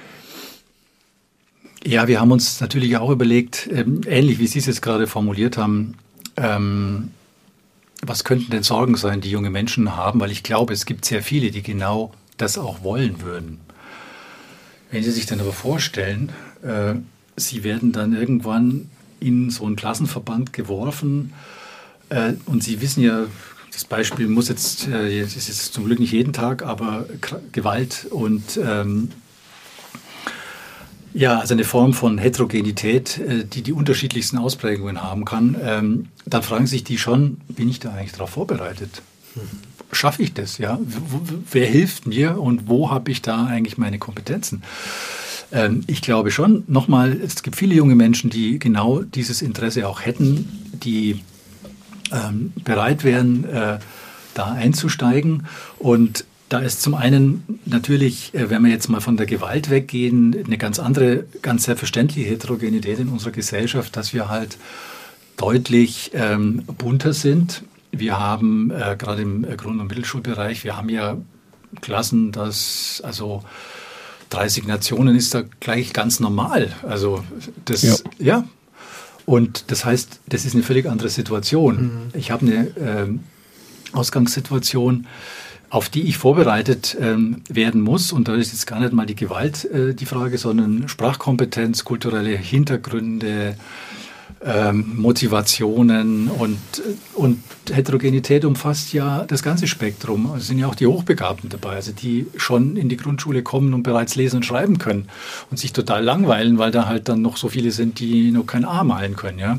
Ja, wir haben uns natürlich auch überlegt, ähm, ähnlich wie Sie es jetzt gerade formuliert haben, ähm, was könnten denn Sorgen sein, die junge Menschen haben? Weil ich glaube, es gibt sehr viele, die genau das auch wollen würden. Wenn Sie sich dann aber vorstellen, äh, Sie werden dann irgendwann in so einen Klassenverband geworfen äh, und Sie wissen ja, das Beispiel muss jetzt, äh, das ist jetzt zum Glück nicht jeden Tag, aber Gewalt und ähm, Ja, also eine Form von Heterogenität, die die unterschiedlichsten Ausprägungen haben kann. Ähm, dann fragen sich die schon, bin ich da eigentlich darauf vorbereitet? Schaffe ich das? Ja? Wer hilft mir und wo habe ich da eigentlich meine Kompetenzen? Ähm, ich glaube schon, nochmal, es gibt viele junge Menschen, die genau dieses Interesse auch hätten, die ähm, bereit wären, äh, da einzusteigen. Und da ist zum einen natürlich, wenn wir jetzt mal von der Gewalt weggehen, eine ganz andere, ganz selbstverständliche Heterogenität in unserer Gesellschaft, dass wir halt deutlich ähm, bunter sind. Wir haben äh, gerade im Grund- und Mittelschulbereich, wir haben ja Klassen, das also dreißig Nationen ist da gleich ganz normal. Also das, ja. ja. Und das heißt, das ist eine völlig andere Situation. Mhm. Ich habe eine äh, Ausgangssituation, auf die ich vorbereitet ähm, werden muss. Und da ist jetzt gar nicht mal die Gewalt äh, die Frage, sondern Sprachkompetenz, kulturelle Hintergründe, ähm, Motivationen und, und Heterogenität umfasst ja das ganze Spektrum. Es sind ja auch die Hochbegabten dabei, also die schon in die Grundschule kommen und bereits lesen und schreiben können und sich total langweilen, weil da halt dann noch so viele sind, die noch kein A malen können. Ja?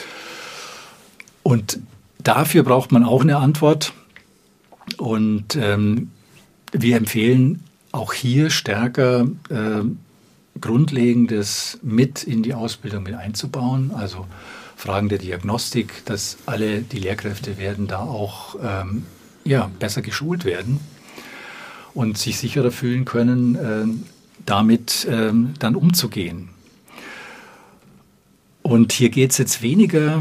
Und dafür braucht man auch eine Antwort. Und ähm, wir empfehlen auch hier stärker äh, Grundlegendes mit in die Ausbildung mit einzubauen. Also Fragen der Diagnostik, dass alle die Lehrkräfte werden da auch ähm, ja, besser geschult werden und sich sicherer fühlen können, äh, damit äh, dann umzugehen. Und hier geht es jetzt weniger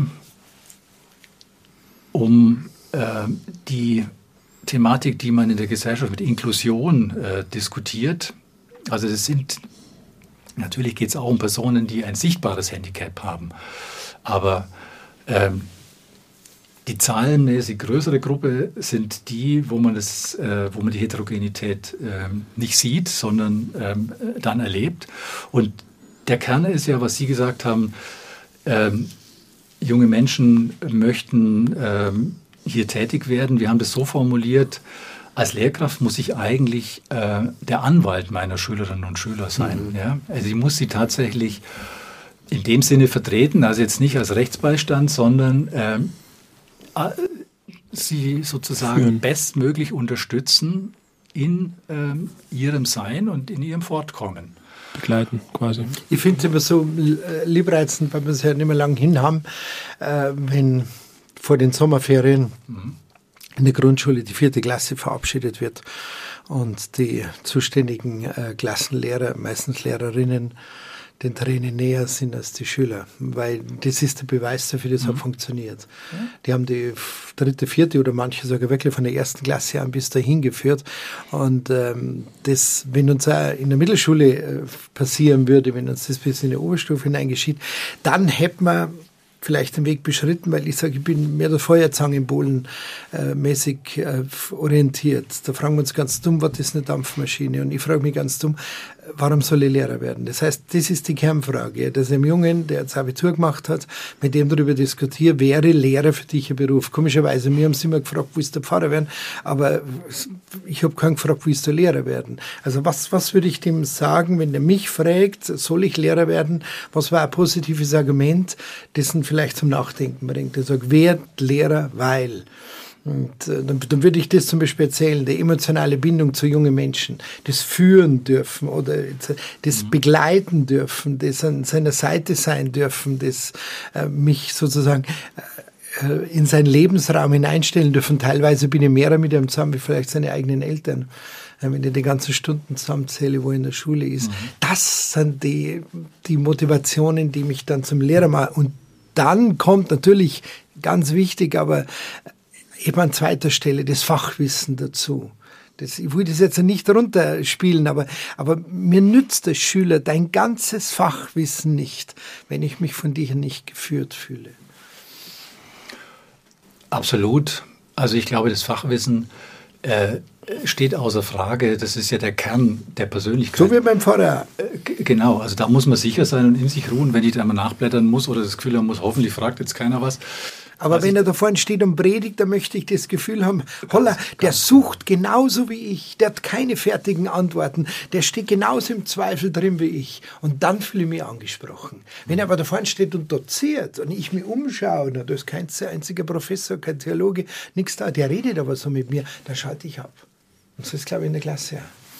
um äh, die Thematik, die man in der Gesellschaft mit Inklusion äh, diskutiert. Also das sind, natürlich geht es auch um Personen, die ein sichtbares Handicap haben. Aber ähm, die zahlenmäßig größere Gruppe sind die, wo man, das, äh, wo man die Heterogenität äh, nicht sieht, sondern ähm, dann erlebt. Und der Kern ist ja, was Sie gesagt haben, ähm, junge Menschen möchten ähm, hier tätig werden. Wir haben das so formuliert, als Lehrkraft muss ich eigentlich äh, der Anwalt meiner Schülerinnen und Schüler sein. Mhm. Ja? Also ich muss sie tatsächlich in dem Sinne vertreten, also jetzt nicht als Rechtsbeistand, sondern äh, sie sozusagen Führen. bestmöglich unterstützen in äh, ihrem Sein und in ihrem Fortkommen. Begleiten quasi. Ich finde es immer so liebreizend, weil wir es ja nicht mehr lang hin haben, äh, wenn vor den Sommerferien mhm. in der Grundschule die vierte Klasse verabschiedet wird und die zuständigen äh, Klassenlehrer, meistens Lehrerinnen, den Tränen näher sind als die Schüler, weil das ist der Beweis dafür, dass es mhm. funktioniert. Ja. Die haben die dritte, vierte oder manche sogar wirklich von der ersten Klasse an bis dahin geführt. Und ähm, das, wenn uns auch in der Mittelschule äh, passieren würde, wenn uns das bis in die Oberstufe hinein geschieht, dann hätten wir vielleicht den Weg beschritten, weil ich sage, ich bin mehr der Feuerzangenbowlen äh, mäßig äh, orientiert. Da fragen wir uns ganz dumm, was ist eine Dampfmaschine? Und ich frage mich ganz dumm, warum soll ich Lehrer werden? Das heißt, das ist die Kernfrage, dass einem Jungen, der jetzt Abitur gemacht hat, mit dem darüber diskutiere, wäre Lehrer für dich ein Beruf? Komischerweise, mir haben sie immer gefragt, willst du Pfarrer werden? Aber ich habe keinen gefragt, willst du Lehrer werden? Also was, was würde ich dem sagen, wenn der mich fragt, soll ich Lehrer werden? Was war ein positives Argument, das ihn vielleicht zum Nachdenken bringt? Er sagt, werd Lehrer, weil... Und äh, dann, dann würde ich das zum Beispiel erzählen, die emotionale Bindung zu jungen Menschen, das führen dürfen oder das mhm. begleiten dürfen, das an seiner Seite sein dürfen, das äh, mich sozusagen äh, in seinen Lebensraum hineinstellen dürfen. Teilweise bin ich mehr mit ihm zusammen wie vielleicht seine eigenen Eltern, äh, wenn ich die ganzen Stunden zusammenzähle, wo er in der Schule ist. Mhm. Das sind die, die Motivationen, die mich dann zum Lehrer machen. Und dann kommt natürlich, ganz wichtig, aber eben an zweiter Stelle das Fachwissen dazu. Das, ich will das jetzt nicht runterspielen, aber, aber mir nützt als Schüler dein ganzes Fachwissen nicht, wenn ich mich von dir nicht geführt fühle. Absolut. Also ich glaube, das Fachwissen äh, steht außer Frage. Das ist ja der Kern der Persönlichkeit. So wie beim Pfarrer. Äh, genau, also da muss man sicher sein und in sich ruhen, wenn ich da mal nachblättern muss oder das Gefühl haben muss, hoffentlich fragt jetzt keiner was. Aber wenn er da vorne steht und predigt, dann möchte ich das Gefühl haben, holla, der sucht genauso wie ich, der hat keine fertigen Antworten, der steht genauso im Zweifel drin wie ich. Und dann fühle ich mich angesprochen. Wenn er aber da vorne steht und doziert und ich mich umschaue, na, da ist kein einziger Professor, kein Theologe, nichts da, der redet aber so mit mir, dann schalte ich ab. Und so ist, glaube ich, in der Klasse, ja.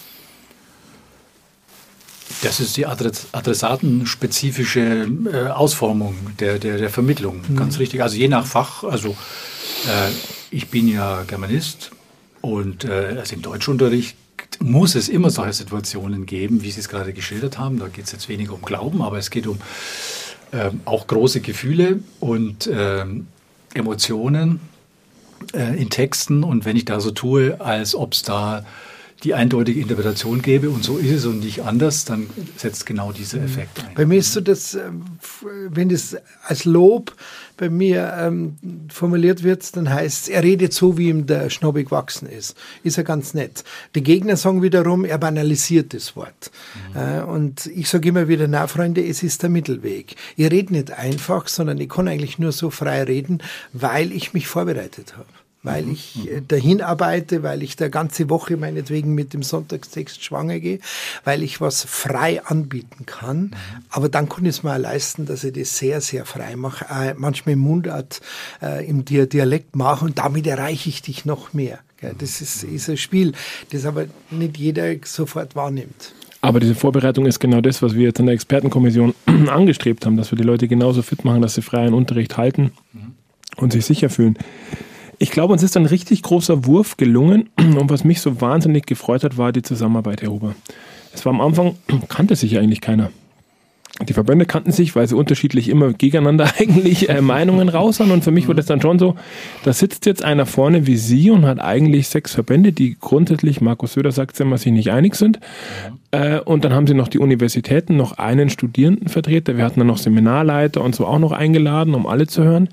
Das ist die adressatenspezifische äh, Ausformung der, der, der Vermittlung, mhm. ganz richtig. Also je nach Fach, also äh, ich bin ja Germanist und äh, also im Deutschunterricht muss es immer solche Situationen geben, wie Sie es gerade geschildert haben. Da geht es jetzt weniger um Glauben, aber es geht um äh, auch große Gefühle und äh, Emotionen äh, in Texten. Und wenn ich da so tue, als ob es da die eindeutige Interpretation gebe und so ist es und nicht anders, dann setzt genau dieser Effekt ein. Bei mir ist so, dass, wenn das als Lob bei mir ähm, formuliert wird, dann heißt es, er redet so, wie ihm der Schnabel gewachsen ist. Ist ja ganz nett. Die Gegner sagen wiederum, er banalisiert das Wort. Mhm. Äh, und ich sage immer wieder, na Freunde, es ist der Mittelweg. Ich rede nicht einfach, sondern ich kann eigentlich nur so frei reden, weil ich mich vorbereitet habe. Weil ich äh, dahin arbeite, weil ich da ganze Woche meinetwegen mit dem Sonntagstext schwanger gehe, weil ich was frei anbieten kann. Mhm. Aber dann kann ich es mir auch leisten, dass ich das sehr, sehr frei mache. Äh, manchmal im Mundart, äh, im Dialekt mache und damit erreiche ich dich noch mehr. Gell? Das ist, ist ein Spiel, das aber nicht jeder sofort wahrnimmt. Aber diese Vorbereitung ist genau das, was wir jetzt in der Expertenkommission angestrebt haben, dass wir die Leute genauso fit machen, dass sie freien Unterricht halten mhm. und sich sicher fühlen. Ich glaube, uns ist ein richtig großer Wurf gelungen und was mich so wahnsinnig gefreut hat, war die Zusammenarbeit, Herr Huber. Es war am Anfang, kannte sich eigentlich keiner. Die Verbände kannten sich, weil sie unterschiedlich immer gegeneinander eigentlich äh, Meinungen raus haben und für mich war das dann schon so, da sitzt jetzt einer vorne wie Sie und hat eigentlich sechs Verbände, die grundsätzlich, Markus Söder sagt es immer, sich nicht einig sind. Äh, und dann haben sie noch die Universitäten, noch einen Studierendenvertreter, wir hatten dann noch Seminarleiter und so auch noch eingeladen, um alle zu hören.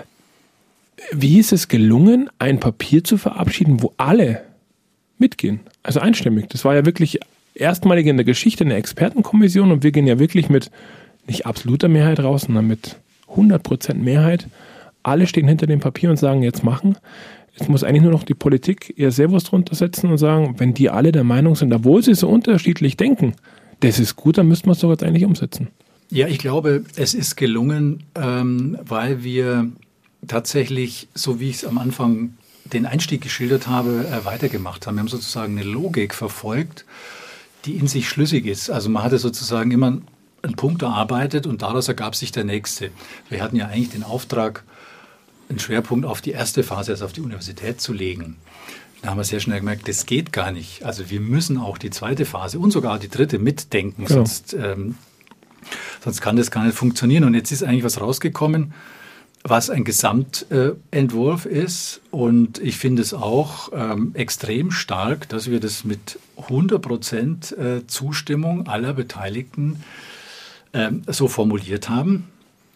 Wie ist es gelungen, ein Papier zu verabschieden, wo alle mitgehen? Also einstimmig. Das war ja wirklich erstmalig in der Geschichte eine Expertenkommission und wir gehen ja wirklich mit nicht absoluter Mehrheit raus, sondern mit hundert Prozent Mehrheit. Alle stehen hinter dem Papier und sagen, jetzt machen. Jetzt muss eigentlich nur noch die Politik ihr Servus drunter setzen und sagen, wenn die alle der Meinung sind, obwohl sie so unterschiedlich denken, das ist gut, dann müssten wir es doch jetzt eigentlich umsetzen. Ja, ich glaube, es ist gelungen, ähm, weil wir tatsächlich, so wie ich es am Anfang den Einstieg geschildert habe, äh, weitergemacht haben. Wir haben sozusagen eine Logik verfolgt, die in sich schlüssig ist. Also man hatte sozusagen immer einen Punkt erarbeitet und daraus ergab sich der nächste. Wir hatten ja eigentlich den Auftrag, einen Schwerpunkt auf die erste Phase, also auf die Universität zu legen. Da haben wir sehr schnell gemerkt, das geht gar nicht. Also wir müssen auch die zweite Phase und sogar die dritte mitdenken, genau. sonst, ähm, sonst kann das gar nicht funktionieren. Und jetzt ist eigentlich was rausgekommen, was ein Gesamtentwurf äh, ist. Und ich finde es auch ähm, extrem stark, dass wir das mit hundert Prozent äh, Zustimmung aller Beteiligten äh, so formuliert haben.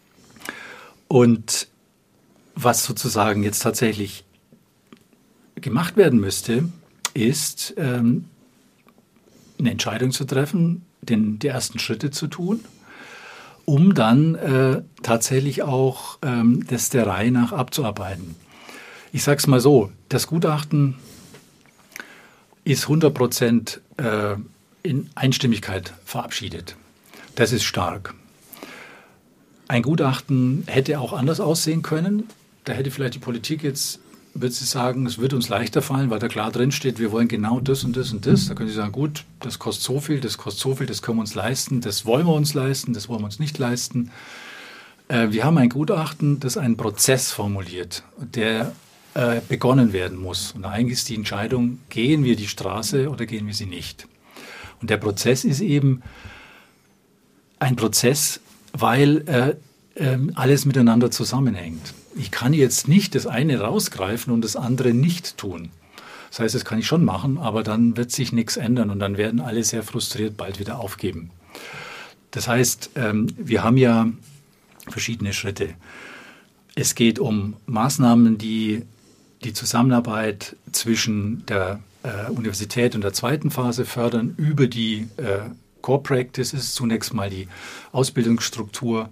Und was sozusagen jetzt tatsächlich gemacht werden müsste, ist ähm, eine Entscheidung zu treffen, den, die ersten Schritte zu tun, um dann äh, tatsächlich auch ähm, das der Reihe nach abzuarbeiten. Ich sage es mal so, das Gutachten ist hundert Prozent äh, in Einstimmigkeit verabschiedet. Das ist stark. Ein Gutachten hätte auch anders aussehen können. Da hätte vielleicht die Politik jetzt, würde sie sagen, es wird uns leichter fallen, weil da klar drin steht, wir wollen genau das und das und das. Da können sie sagen, gut, das kostet so viel, das kostet so viel, das können wir uns leisten, das wollen wir uns leisten, das wollen wir uns nicht leisten. Äh, wir haben ein Gutachten, das einen Prozess formuliert, der äh, begonnen werden muss. Und eigentlich ist die Entscheidung, gehen wir die Straße oder gehen wir sie nicht. Und der Prozess ist eben ein Prozess, weil äh, äh, alles miteinander zusammenhängt. Ich kann jetzt nicht das eine rausgreifen und das andere nicht tun. Das heißt, das kann ich schon machen, aber dann wird sich nichts ändern und dann werden alle sehr frustriert bald wieder aufgeben. Das heißt, wir haben ja verschiedene Schritte. Es geht um Maßnahmen, die die Zusammenarbeit zwischen der Universität und der zweiten Phase fördern, über die Core Practices, zunächst mal die Ausbildungsstruktur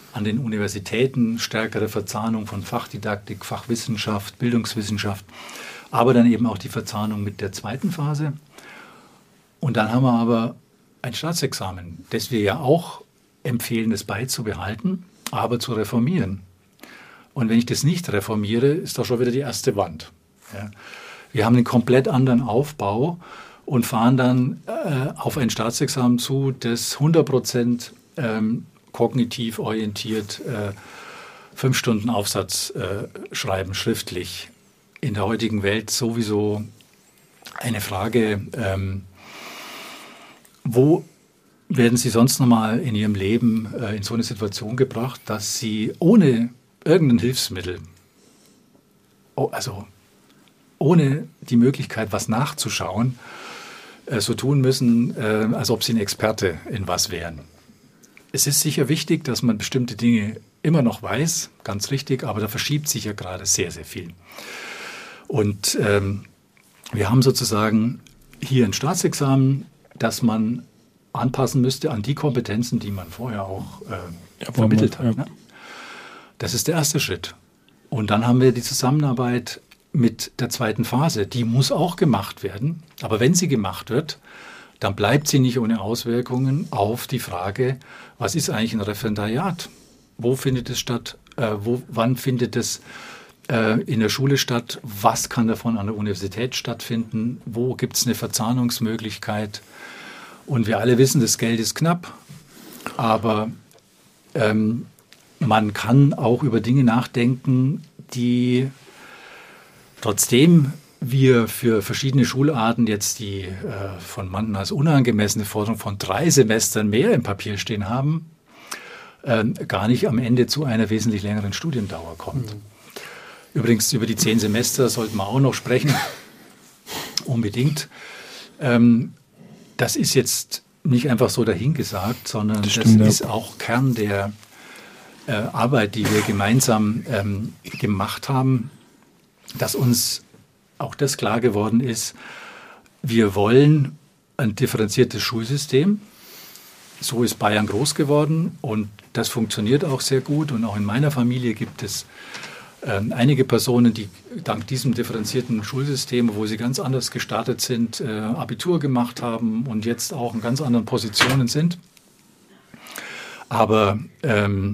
an den Universitäten stärkere Verzahnung von Fachdidaktik, Fachwissenschaft, Bildungswissenschaft, aber dann eben auch die Verzahnung mit der zweiten Phase. Und dann haben wir aber ein Staatsexamen, das wir ja auch empfehlen, es beizubehalten, aber zu reformieren. Und wenn ich das nicht reformiere, ist da schon wieder die erste Wand. Ja. Wir haben einen komplett anderen Aufbau und fahren dann äh, auf ein Staatsexamen zu, das hundert Prozent ähm, kognitiv orientiert äh, fünf Stunden Aufsatz äh, schreiben, schriftlich. In der heutigen Welt sowieso eine Frage, ähm, wo werden Sie sonst nochmal in Ihrem Leben äh, in so eine Situation gebracht, dass Sie ohne irgendein Hilfsmittel, oh, also ohne die Möglichkeit, was nachzuschauen, äh, so tun müssen, äh, als ob Sie ein Experte in was wären. Es ist sicher wichtig, dass man bestimmte Dinge immer noch weiß, ganz richtig, aber da verschiebt sich ja gerade sehr, sehr viel. Und ähm, wir haben sozusagen hier ein Staatsexamen, das man anpassen müsste an die Kompetenzen, die man vorher auch äh, ja, vermittelt hat. Ja. Ne? Das ist der erste Schritt. Und dann haben wir die Zusammenarbeit mit der zweiten Phase. Die muss auch gemacht werden. Aber wenn sie gemacht wird, dann bleibt sie nicht ohne Auswirkungen auf die Frage, was ist eigentlich ein Referendariat? Wo findet es statt? Äh, wo, wann findet es äh, in der Schule statt? Was kann davon an der Universität stattfinden? Wo gibt es eine Verzahnungsmöglichkeit? Und wir alle wissen, das Geld ist knapp. Aber ähm, man kann auch über Dinge nachdenken, die trotzdem wir für verschiedene Schularten jetzt die äh, von manchen als unangemessene Forderung von drei Semestern mehr im Papier stehen haben, äh, gar nicht am Ende zu einer wesentlich längeren Studiendauer kommt. Mhm. Übrigens über die zehn Semester sollten wir auch noch sprechen, unbedingt. Ähm, das ist jetzt nicht einfach so dahingesagt, sondern das, stimmt, das ist ja auch Kern der äh, Arbeit, die wir gemeinsam ähm, gemacht haben, dass uns auch das klar geworden ist, wir wollen ein differenziertes Schulsystem. So ist Bayern groß geworden und das funktioniert auch sehr gut. Und auch in meiner Familie gibt es äh, einige Personen, die dank diesem differenzierten Schulsystem, wo sie ganz anders gestartet sind, äh, Abitur gemacht haben und jetzt auch in ganz anderen Positionen sind. Aber ähm,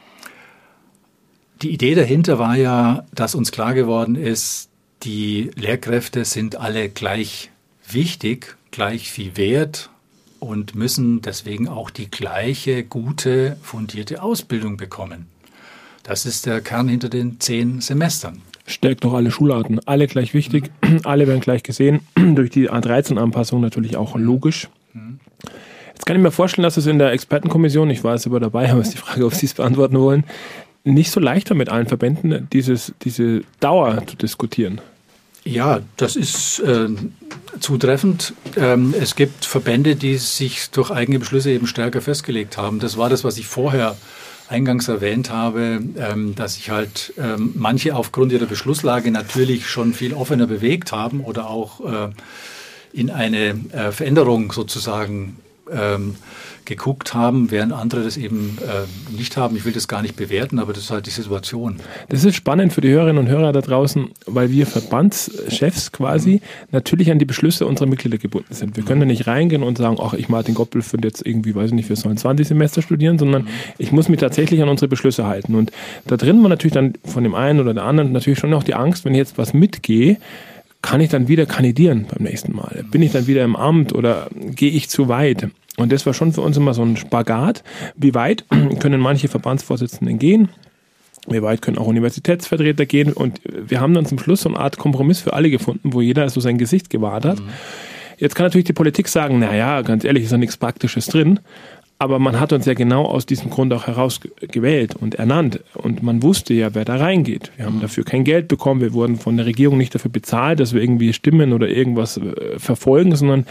die Idee dahinter war ja, dass uns klar geworden ist, die Lehrkräfte sind alle gleich wichtig, gleich viel wert und müssen deswegen auch die gleiche, gute, fundierte Ausbildung bekommen. Das ist der Kern hinter den zehn Semestern. Stärkt doch alle Schularten, alle gleich wichtig, mhm. alle werden gleich gesehen, durch die A dreizehn Anpassung natürlich auch logisch. Mhm. Jetzt kann ich mir vorstellen, dass es in der Expertenkommission, ich war jetzt über dabei, aber es ist die Frage, ob Sie es beantworten wollen, nicht so leicht mit allen Verbänden dieses, diese Dauer zu diskutieren. Ja, das ist äh, zutreffend. Ähm, es gibt Verbände, die sich durch eigene Beschlüsse eben stärker festgelegt haben. Das war das, was ich vorher eingangs erwähnt habe, ähm, dass sich halt ähm, manche aufgrund ihrer Beschlusslage natürlich schon viel offener bewegt haben oder auch äh, in eine äh, Veränderung sozusagen ähm, geguckt haben, während andere das eben äh, nicht haben. Ich will das gar nicht bewerten, aber das ist halt die Situation. Das ist spannend für die Hörerinnen und Hörer da draußen, weil wir Verbandschefs quasi mhm. natürlich an die Beschlüsse unserer Mitglieder gebunden sind. Wir können da nicht reingehen und sagen, ach, ich Martin Goppel finde jetzt irgendwie, weiß ich nicht, wir sollen zwanzig Semester studieren, sondern mhm. ich muss mich tatsächlich an unsere Beschlüsse halten. Und da drin war natürlich dann von dem einen oder der anderen natürlich schon noch die Angst, wenn ich jetzt was mitgehe, kann ich dann wieder kandidieren beim nächsten Mal? Bin ich dann wieder im Amt oder gehe ich zu weit? Und das war schon für uns immer so ein Spagat. Wie weit können manche Verbandsvorsitzenden gehen? Wie weit können auch Universitätsvertreter gehen? Und wir haben dann zum Schluss so eine Art Kompromiss für alle gefunden, wo jeder so sein Gesicht gewahrt hat. Mhm. Jetzt kann natürlich die Politik sagen, naja, ganz ehrlich, ist ja nichts Praktisches drin. Aber man hat uns ja genau aus diesem Grund auch herausgewählt und ernannt. Und man wusste ja, wer da reingeht. Wir haben dafür kein Geld bekommen. Wir wurden von der Regierung nicht dafür bezahlt, dass wir irgendwie stimmen oder irgendwas verfolgen, sondern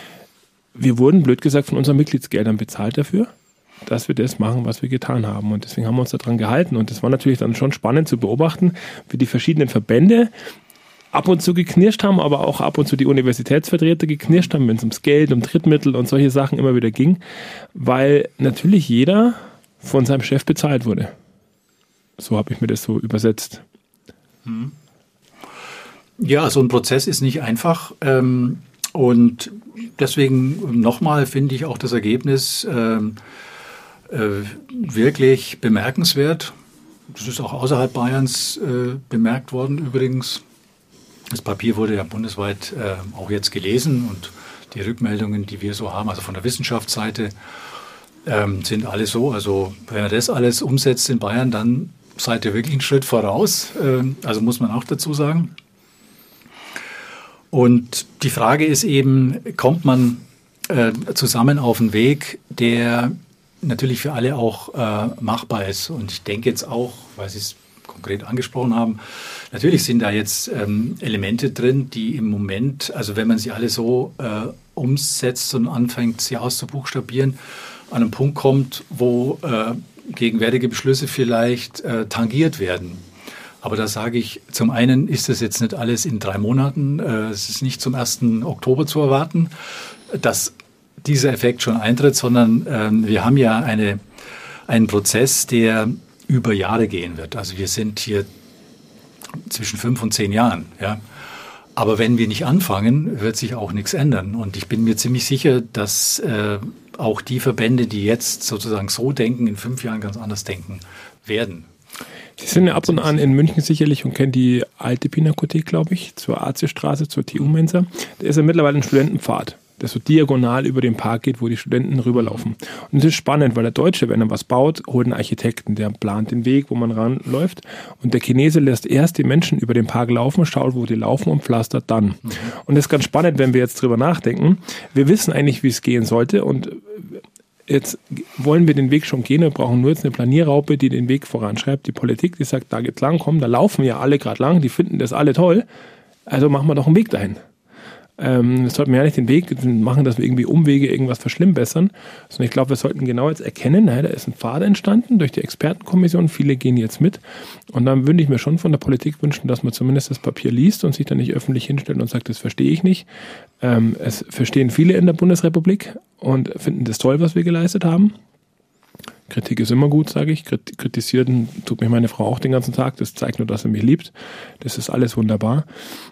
wir wurden, blöd gesagt, von unseren Mitgliedsgeldern bezahlt dafür, dass wir das machen, was wir getan haben. Und deswegen haben wir uns daran gehalten. Und das war natürlich dann schon spannend zu beobachten, wie die verschiedenen Verbände ab und zu geknirscht haben, aber auch ab und zu die Universitätsvertreter geknirscht haben, wenn es ums Geld, um Drittmittel und solche Sachen immer wieder ging. Weil natürlich jeder von seinem Chef bezahlt wurde. So habe ich mir das so übersetzt. Ja, so ein Prozess ist nicht einfach. Ähm, und deswegen nochmal finde ich auch das Ergebnis ähm, äh, wirklich bemerkenswert. Das ist auch außerhalb Bayerns äh, bemerkt worden übrigens. Das Papier wurde ja bundesweit äh, auch jetzt gelesen und die Rückmeldungen, die wir so haben, also von der Wissenschaftsseite, ähm, sind alle so. Also wenn er das alles umsetzt in Bayern, dann seid ihr wirklich einen Schritt voraus. Ähm, also muss man auch dazu sagen. Und die Frage ist eben, kommt man äh, zusammen auf einen Weg, der natürlich für alle auch äh, machbar ist. Und ich denke jetzt auch, weil Sie es konkret angesprochen haben, natürlich sind da jetzt ähm, Elemente drin, die im Moment, also wenn man sie alle so äh, umsetzt und anfängt, sie auszubuchstabieren, an einen Punkt kommt, wo äh, gegenwärtige Beschlüsse vielleicht äh, tangiert werden. Aber da sage ich, zum einen ist das jetzt nicht alles in drei Monaten, äh, es ist nicht zum ersten Oktober zu erwarten, dass dieser Effekt schon eintritt, sondern ähm, wir haben ja eine, einen Prozess, der über Jahre gehen wird. Also wir sind hier zwischen fünf und zehn Jahren. Ja. Aber wenn wir nicht anfangen, wird sich auch nichts ändern. Und ich bin mir ziemlich sicher, dass äh, auch die Verbände, die jetzt sozusagen so denken, in fünf Jahren ganz anders denken werden. Sie sind ja ab und an in München sicherlich und kennen die alte Pinakothek, glaube ich, zur A C-Straße, zur T U-Mensa. Da ist ja mittlerweile ein Studentenpfad, der so diagonal über den Park geht, wo die Studenten rüberlaufen. Und das ist spannend, weil der Deutsche, wenn er was baut, holt einen Architekten, der plant den Weg, wo man ranläuft. Und der Chinese lässt erst die Menschen über den Park laufen, schaut, wo die laufen und pflastert dann. Mhm. Und das ist ganz spannend, wenn wir jetzt drüber nachdenken. Wir wissen eigentlich, wie es gehen sollte und jetzt wollen wir den Weg schon gehen, wir brauchen nur jetzt eine Planierraupe, die den Weg voranschreibt. Die Politik, die sagt, da geht's lang, komm, da laufen ja alle gerade lang, die finden das alle toll, also machen wir doch einen Weg dahin. Ähm, wir sollten ja nicht den Weg machen, dass wir irgendwie Umwege irgendwas verschlimmbessern, sondern ich glaube, wir sollten genau jetzt erkennen, naja, da ist ein Pfad entstanden durch die Expertenkommission, viele gehen jetzt mit und dann würde ich mir schon von der Politik wünschen, dass man zumindest das Papier liest und sich dann nicht öffentlich hinstellt und sagt, das verstehe ich nicht. Ähm, es verstehen viele in der Bundesrepublik und finden das toll, was wir geleistet haben. Kritik ist immer gut, sage ich. Kritisieren tut mich meine Frau auch den ganzen Tag. Das zeigt nur, dass er mich liebt. Das ist alles wunderbar.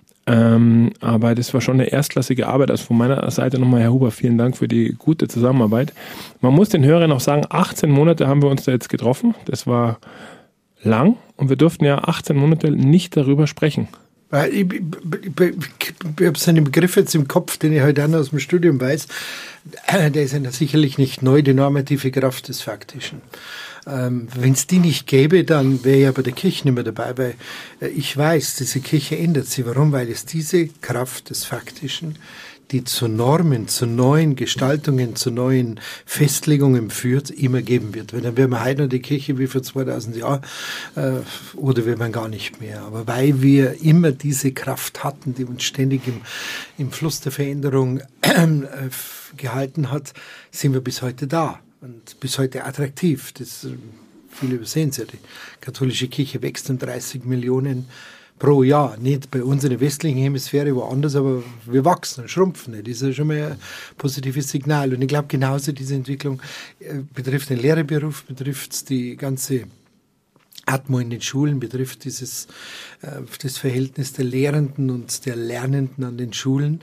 Ähm, aber das war schon eine erstklassige Arbeit. Also von meiner Seite nochmal, Herr Huber, vielen Dank für die gute Zusammenarbeit. Man muss den Hörern auch sagen, achtzehn Monate haben wir uns da jetzt getroffen. Das war lang und wir durften ja achtzehn Monate nicht darüber sprechen. Ich, ich, ich, ich habe so einen Begriff jetzt im Kopf, den ich heute auch noch aus dem Studium weiß. Der ist ja sicherlich nicht neu, die normative Kraft des Faktischen. Ähm, wenn es die nicht gäbe, dann wäre ja bei der Kirche nicht mehr dabei, weil äh, ich weiß, diese Kirche ändert sich. Warum? Weil es diese Kraft des Faktischen, die zu Normen, zu neuen Gestaltungen, zu neuen Festlegungen führt, immer geben wird. Weil dann wären wir heute noch die Kirche wie vor zweitausend Jahren äh, oder wären wir gar nicht mehr. Aber weil wir immer diese Kraft hatten, die uns ständig im, im Fluss der Veränderung äh, gehalten hat, sind wir bis heute da. Und bis heute attraktiv. Das, viele übersehen es ja. Die katholische Kirche wächst um dreißig Millionen pro Jahr. Nicht bei uns in der westlichen Hemisphäre, woanders, aber wir wachsen und schrumpfen. Das ist ja schon mal ein positives Signal. Und ich glaube, genauso diese Entwicklung betrifft den Lehrerberuf, betrifft die ganze Atmo in den Schulen, betrifft dieses, das Verhältnis der Lehrenden und der Lernenden an den Schulen,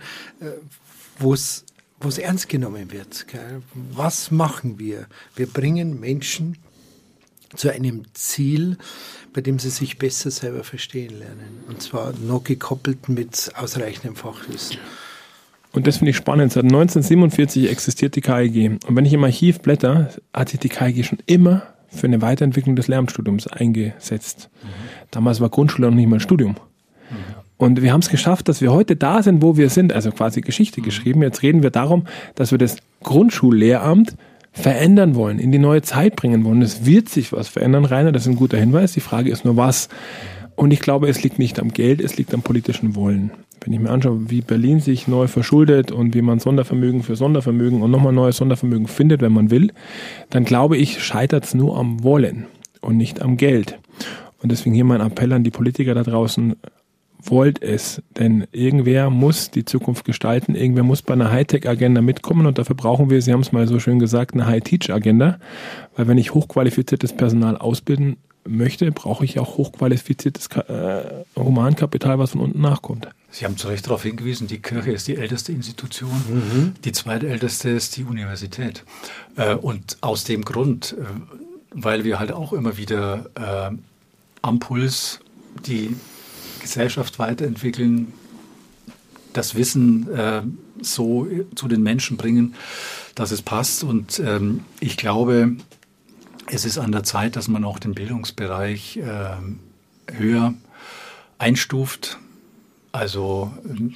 wo es wo es ernst genommen wird. Gell? Was machen wir? Wir bringen Menschen zu einem Ziel, bei dem sie sich besser selber verstehen lernen. Und zwar noch gekoppelt mit ausreichendem Fachwissen. Und das finde ich spannend. Seit neunzehnhundertsiebenundvierzig existiert die K I G. Und wenn ich im Archiv blätter, hat sich die K I G schon immer für eine Weiterentwicklung des Lehramtsstudiums eingesetzt. Mhm. Damals war Grundschule noch nicht mal ein Studium. Mhm. Und wir haben es geschafft, dass wir heute da sind, wo wir sind, also quasi Geschichte geschrieben. Jetzt reden wir darum, dass wir das Grundschullehramt verändern wollen, in die neue Zeit bringen wollen. Es wird sich was verändern, Rainer, das ist ein guter Hinweis. Die Frage ist nur, was. Und ich glaube, es liegt nicht am Geld, es liegt am politischen Wollen. Wenn ich mir anschaue, wie Berlin sich neu verschuldet und wie man Sondervermögen für Sondervermögen und nochmal neues Sondervermögen findet, wenn man will, dann glaube ich, scheitert es nur am Wollen und nicht am Geld. Und deswegen hier mein Appell an die Politiker da draußen: wollt es, denn irgendwer muss die Zukunft gestalten, irgendwer muss bei einer Hightech-Agenda mitkommen und dafür brauchen wir, Sie haben es mal so schön gesagt, eine High-Teach-Agenda, weil wenn ich hochqualifiziertes Personal ausbilden möchte, brauche ich auch hochqualifiziertes äh, Humankapital, was von unten nachkommt. Sie haben zu Recht darauf hingewiesen, die Kirche ist die älteste Institution, mhm. die zweitälteste ist die Universität. Äh, und aus dem Grund, äh, weil wir halt auch immer wieder äh, am Puls die Gesellschaft weiterentwickeln, das Wissen äh, so zu den Menschen bringen, dass es passt. Und ähm, ich glaube, es ist an der Zeit, dass man auch den Bildungsbereich äh, höher einstuft. Also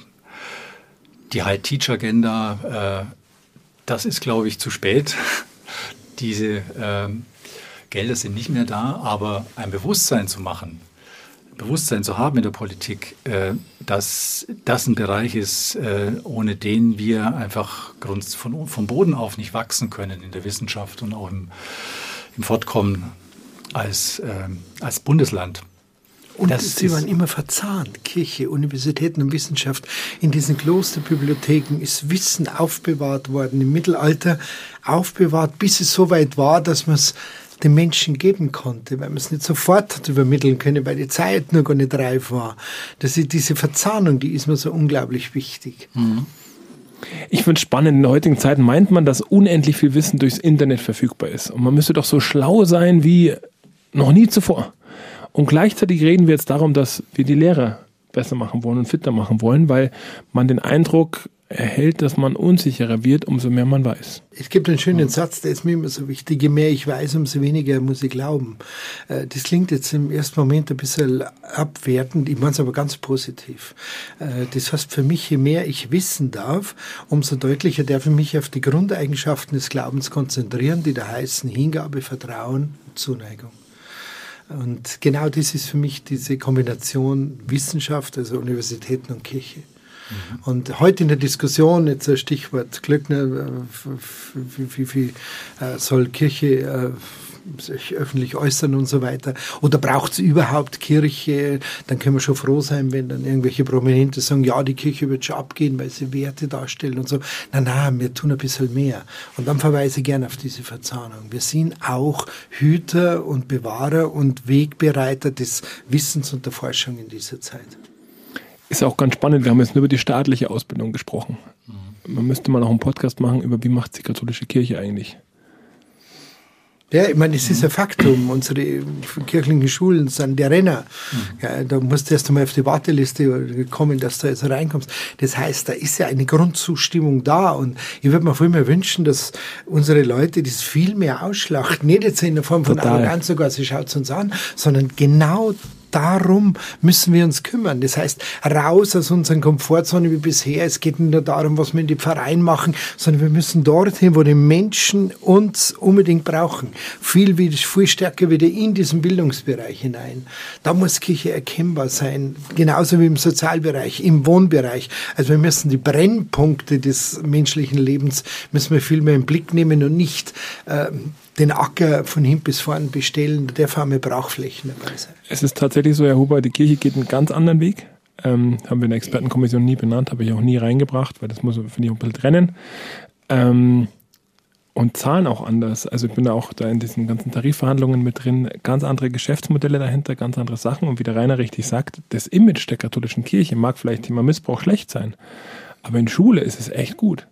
die High-Teach-Agenda, äh, das ist, glaube ich, zu spät. Diese äh, Gelder sind nicht mehr da, aber ein Bewusstsein zu machen, Bewusstsein zu haben in der Politik, äh, dass das ein Bereich ist, äh, ohne den wir einfach von, vom Boden auf nicht wachsen können in der Wissenschaft und auch im, im Fortkommen als, äh, als Bundesland. Und das sie waren immer verzahnt, Kirche, Universitäten und Wissenschaft. In diesen Klosterbibliotheken ist Wissen aufbewahrt worden, im Mittelalter aufbewahrt, bis es so weit war, dass man es den Menschen geben konnte, weil man es nicht sofort hat übermitteln können, weil die Zeit noch gar nicht reif war. Das ist diese Verzahnung, die ist mir so unglaublich wichtig. Mhm. Ich finde es spannend, in der heutigen Zeit meint man, dass unendlich viel Wissen durchs Internet verfügbar ist. Und man müsste doch so schlau sein wie noch nie zuvor. Und gleichzeitig reden wir jetzt darum, dass wir die Lehrer besser machen wollen und fitter machen wollen, weil man den Eindruck erhält, dass man unsicherer wird, umso mehr man weiß. Es gibt einen schönen Satz, der ist mir immer so wichtig. Je mehr ich weiß, umso weniger muss ich glauben. Das klingt jetzt im ersten Moment ein bisschen abwertend, ich meine es aber ganz positiv. Das heißt für mich, je mehr ich wissen darf, umso deutlicher darf ich mich auf die Grundeigenschaften des Glaubens konzentrieren, die da heißen Hingabe, Vertrauen und Zuneigung. Und genau das ist für mich diese Kombination Wissenschaft, also Universitäten und Kirche. Mhm. Und heute in der Diskussion, jetzt ein Stichwort Glöckner, wie, wie, wie soll Kirche sich öffentlich äußern und so weiter. Oder braucht es überhaupt Kirche? Dann können wir schon froh sein, wenn dann irgendwelche Prominente sagen, ja, die Kirche wird schon abgehen, weil sie Werte darstellen und so. Nein, nein, wir tun ein bisschen mehr. Und dann verweise ich gerne auf diese Verzahnung. Wir sind auch Hüter und Bewahrer und Wegbereiter des Wissens und der Forschung in dieser Zeit. Ist auch ganz spannend, wir haben jetzt nur über die staatliche Ausbildung gesprochen. Mhm. Man müsste mal noch einen Podcast machen über, wie macht die katholische Kirche eigentlich? Ja, ich meine, es ist ein Faktum. Unsere kirchlichen Schulen sind der Renner. Mhm. Ja, da musst du erst einmal auf die Warteliste kommen, dass du jetzt reinkommst. Das heißt, da ist ja eine Grundzustimmung da. Und ich würde mir viel mehr wünschen, dass unsere Leute das viel mehr ausschlachten. Nicht jetzt in der Form von Total. Arroganz, sogar sie schaut es uns an, sondern genau darum müssen wir uns kümmern. Das heißt, raus aus unseren Komfortzonen wie bisher. Es geht nicht nur darum, was wir in die Pfarreien machen, sondern wir müssen dorthin, wo die Menschen uns unbedingt brauchen. Viel, viel stärker wieder in diesen Bildungsbereich hinein. Da muss Kirche erkennbar sein. Genauso wie im Sozialbereich, im Wohnbereich. Also wir müssen die Brennpunkte des menschlichen Lebens müssen wir viel mehr im Blick nehmen und nicht äh, den Acker von hinten bis vorn bestellen, der darf auch mehr Brauchflächen dabei sein. Es ist tatsächlich so, Herr Huber, die Kirche geht einen ganz anderen Weg. Ähm, haben wir in der Expertenkommission nie benannt, habe ich auch nie reingebracht, weil das muss, finde ich, ein bisschen trennen. Ähm, und zahlen auch anders. Also ich bin da auch da in diesen ganzen Tarifverhandlungen mit drin, ganz andere Geschäftsmodelle dahinter, ganz andere Sachen. Und wie der Rainer richtig sagt, das Image der katholischen Kirche mag vielleicht Thema Missbrauch schlecht sein, aber in Schule ist es echt gut.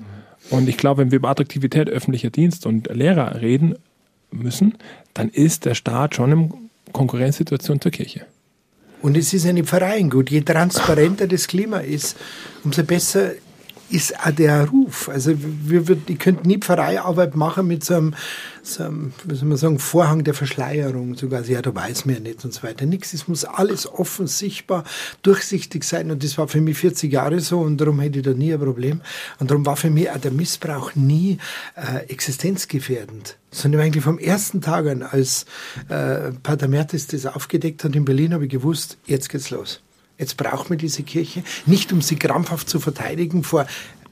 Und ich glaube, wenn wir über Attraktivität öffentlicher Dienst und Lehrer reden müssen, dann ist der Staat schon in Konkurrenzsituation zur Kirche. Und es ist eine Pfarreien gut. Je transparenter das Klima ist, umso besser ist auch der Ruf. Also wir, wir, die könnten nie Pfarreiarbeit machen mit so einem, so einem, wie soll man sagen, Vorhang der Verschleierung. Sogar, ja, da weiß man ja nicht und so weiter. Nichts, es muss alles offen, sichtbar, durchsichtig sein. Und das war für mich vierzig Jahre so und darum hätte ich da nie ein Problem. Und darum war für mich auch der Missbrauch nie äh, existenzgefährdend. Sondern eigentlich vom ersten Tag an, als äh, Pater Mertes das aufgedeckt hat in Berlin, habe ich gewusst, jetzt geht's los. Jetzt braucht man diese Kirche, nicht um sie krampfhaft zu verteidigen vor,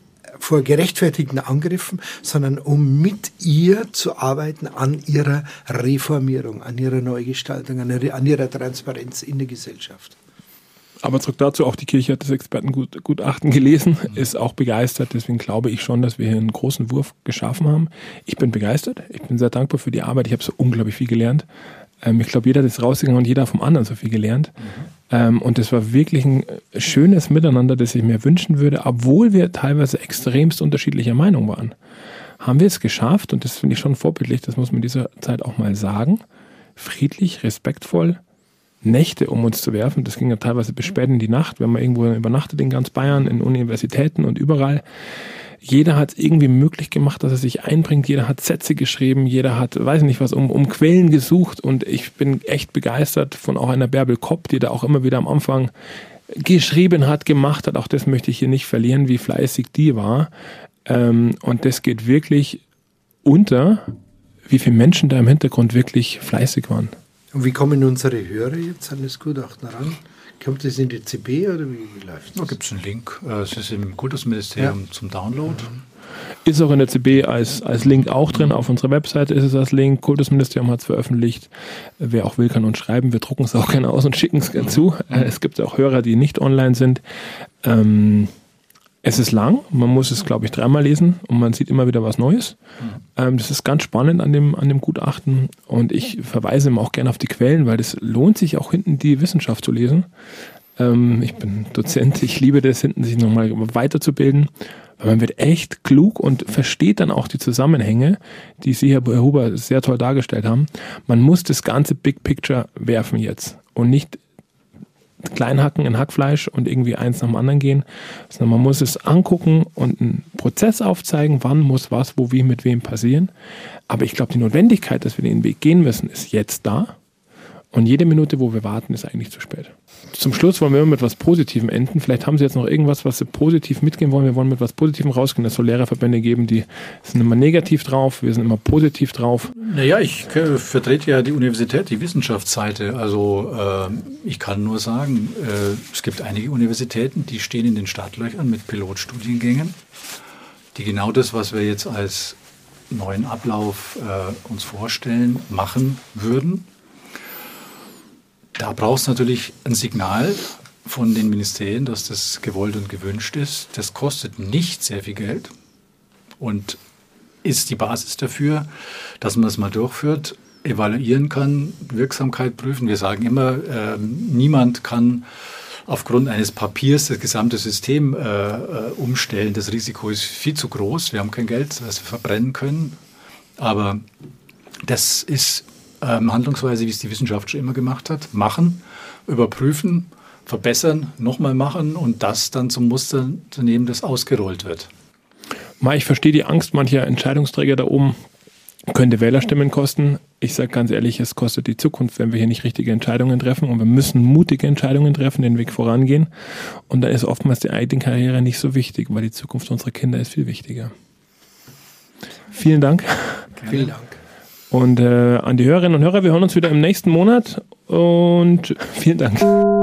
vor gerechtfertigten Angriffen, sondern um mit ihr zu arbeiten an ihrer Reformierung, an ihrer Neugestaltung, an ihrer, an ihrer Transparenz in der Gesellschaft. Aber zurück dazu, auch die Kirche hat das Expertengutachten gelesen, ist auch begeistert. Deswegen glaube ich schon, dass wir hier einen großen Wurf geschaffen haben. Ich bin begeistert. Ich bin sehr dankbar für die Arbeit. Ich habe so unglaublich viel gelernt. Ähm, ich glaube, jeder ist rausgegangen und jeder vom anderen so viel gelernt. Mhm. Ähm, und das war wirklich ein schönes Miteinander, das ich mir wünschen würde, obwohl wir teilweise extremst unterschiedlicher Meinung waren. Haben wir es geschafft, und das finde ich schon vorbildlich, das muss man in dieser Zeit auch mal sagen, friedlich, respektvoll, Nächte um uns zu werfen. Das ging ja teilweise bis spät in die Nacht. Wir haben irgendwo übernachtet in ganz Bayern, in Universitäten und überall. Jeder hat es irgendwie möglich gemacht, dass er sich einbringt. Jeder hat Sätze geschrieben. Jeder hat, weiß nicht was, um, um Quellen gesucht. Und ich bin echt begeistert von auch einer Bärbel Kopp, die da auch immer wieder am Anfang geschrieben hat, gemacht hat. Auch das möchte ich hier nicht verlieren, wie fleißig die war. Und das geht wirklich unter, wie viele Menschen da im Hintergrund wirklich fleißig waren. Und wie kommen unsere Hörer jetzt an das Gutachten ran? Kommt das in die C B oder wie, wie läuft das? Da gibt es einen Link. Es ist im Kultusministerium ja. zum Download. Mhm. Ist auch in der C B als, als Link auch drin. Auf unserer Webseite ist es als Link. Kultusministerium hat es veröffentlicht. Wer auch will, kann uns schreiben. Wir drucken es auch gerne aus und schicken es gerne zu. Es gibt auch Hörer, die nicht online sind. Ähm, Es ist lang, man muss es, glaube ich, dreimal lesen und man sieht immer wieder was Neues. Ähm, das ist ganz spannend an dem, an dem Gutachten und ich verweise immer auch gerne auf die Quellen, weil es lohnt sich auch hinten die Wissenschaft zu lesen. Ähm, ich bin Dozent, ich liebe das, hinten sich nochmal weiterzubilden, weil man wird echt klug und versteht dann auch die Zusammenhänge, die Sie, Herr Huber, sehr toll dargestellt haben. Man muss das ganze Big Picture werfen jetzt und nicht Kleinhacken in Hackfleisch und irgendwie eins nach dem anderen gehen, sondern man muss es angucken und einen Prozess aufzeigen, wann muss was, wo, wie, mit wem passieren. Aber ich glaube, die Notwendigkeit, dass wir den Weg gehen müssen, ist jetzt da. Und jede Minute, wo wir warten, ist eigentlich zu spät. Zum Schluss wollen wir immer mit etwas Positivem enden. Vielleicht haben Sie jetzt noch irgendwas, was Sie positiv mitgeben wollen. Wir wollen mit etwas Positivem rausgehen. Es soll Lehrerverbände geben, die sind immer negativ drauf, wir sind immer positiv drauf. Naja, ich äh, vertrete ja die Universität, die Wissenschaftsseite. Also äh, ich kann nur sagen, äh, es gibt einige Universitäten, die stehen in den Startlöchern mit Pilotstudiengängen, die genau das, was wir jetzt als neuen Ablauf äh, uns vorstellen, machen würden. Da braucht es natürlich ein Signal von den Ministerien, dass das gewollt und gewünscht ist. Das kostet nicht sehr viel Geld und ist die Basis dafür, dass man das mal durchführt, evaluieren kann, Wirksamkeit prüfen. Wir sagen immer, äh, niemand kann aufgrund eines Papiers das gesamte System äh, umstellen. Das Risiko ist viel zu groß. Wir haben kein Geld, das wir verbrennen können. Aber das ist Ähm, Handlungsweise, wie es die Wissenschaft schon immer gemacht hat, machen, überprüfen, verbessern, nochmal machen und das dann zum Muster zu nehmen, das ausgerollt wird. Ich verstehe die Angst mancher Entscheidungsträger da oben, könnte Wählerstimmen kosten. Ich sage ganz ehrlich, es kostet die Zukunft, wenn wir hier nicht richtige Entscheidungen treffen und wir müssen mutige Entscheidungen treffen, den Weg vorangehen und dann ist oftmals die eigene Karriere nicht so wichtig, weil die Zukunft unserer Kinder ist viel wichtiger. Vielen Dank. Gerne. Vielen Dank. Und äh, an die Hörerinnen und Hörer, wir hören uns wieder im nächsten Monat und vielen Dank.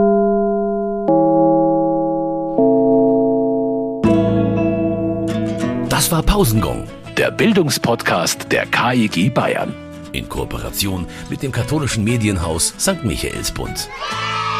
Das war Pausengong, der Bildungspodcast der K I G Bayern. In Kooperation mit dem katholischen Medienhaus Sankt Michaelsbund.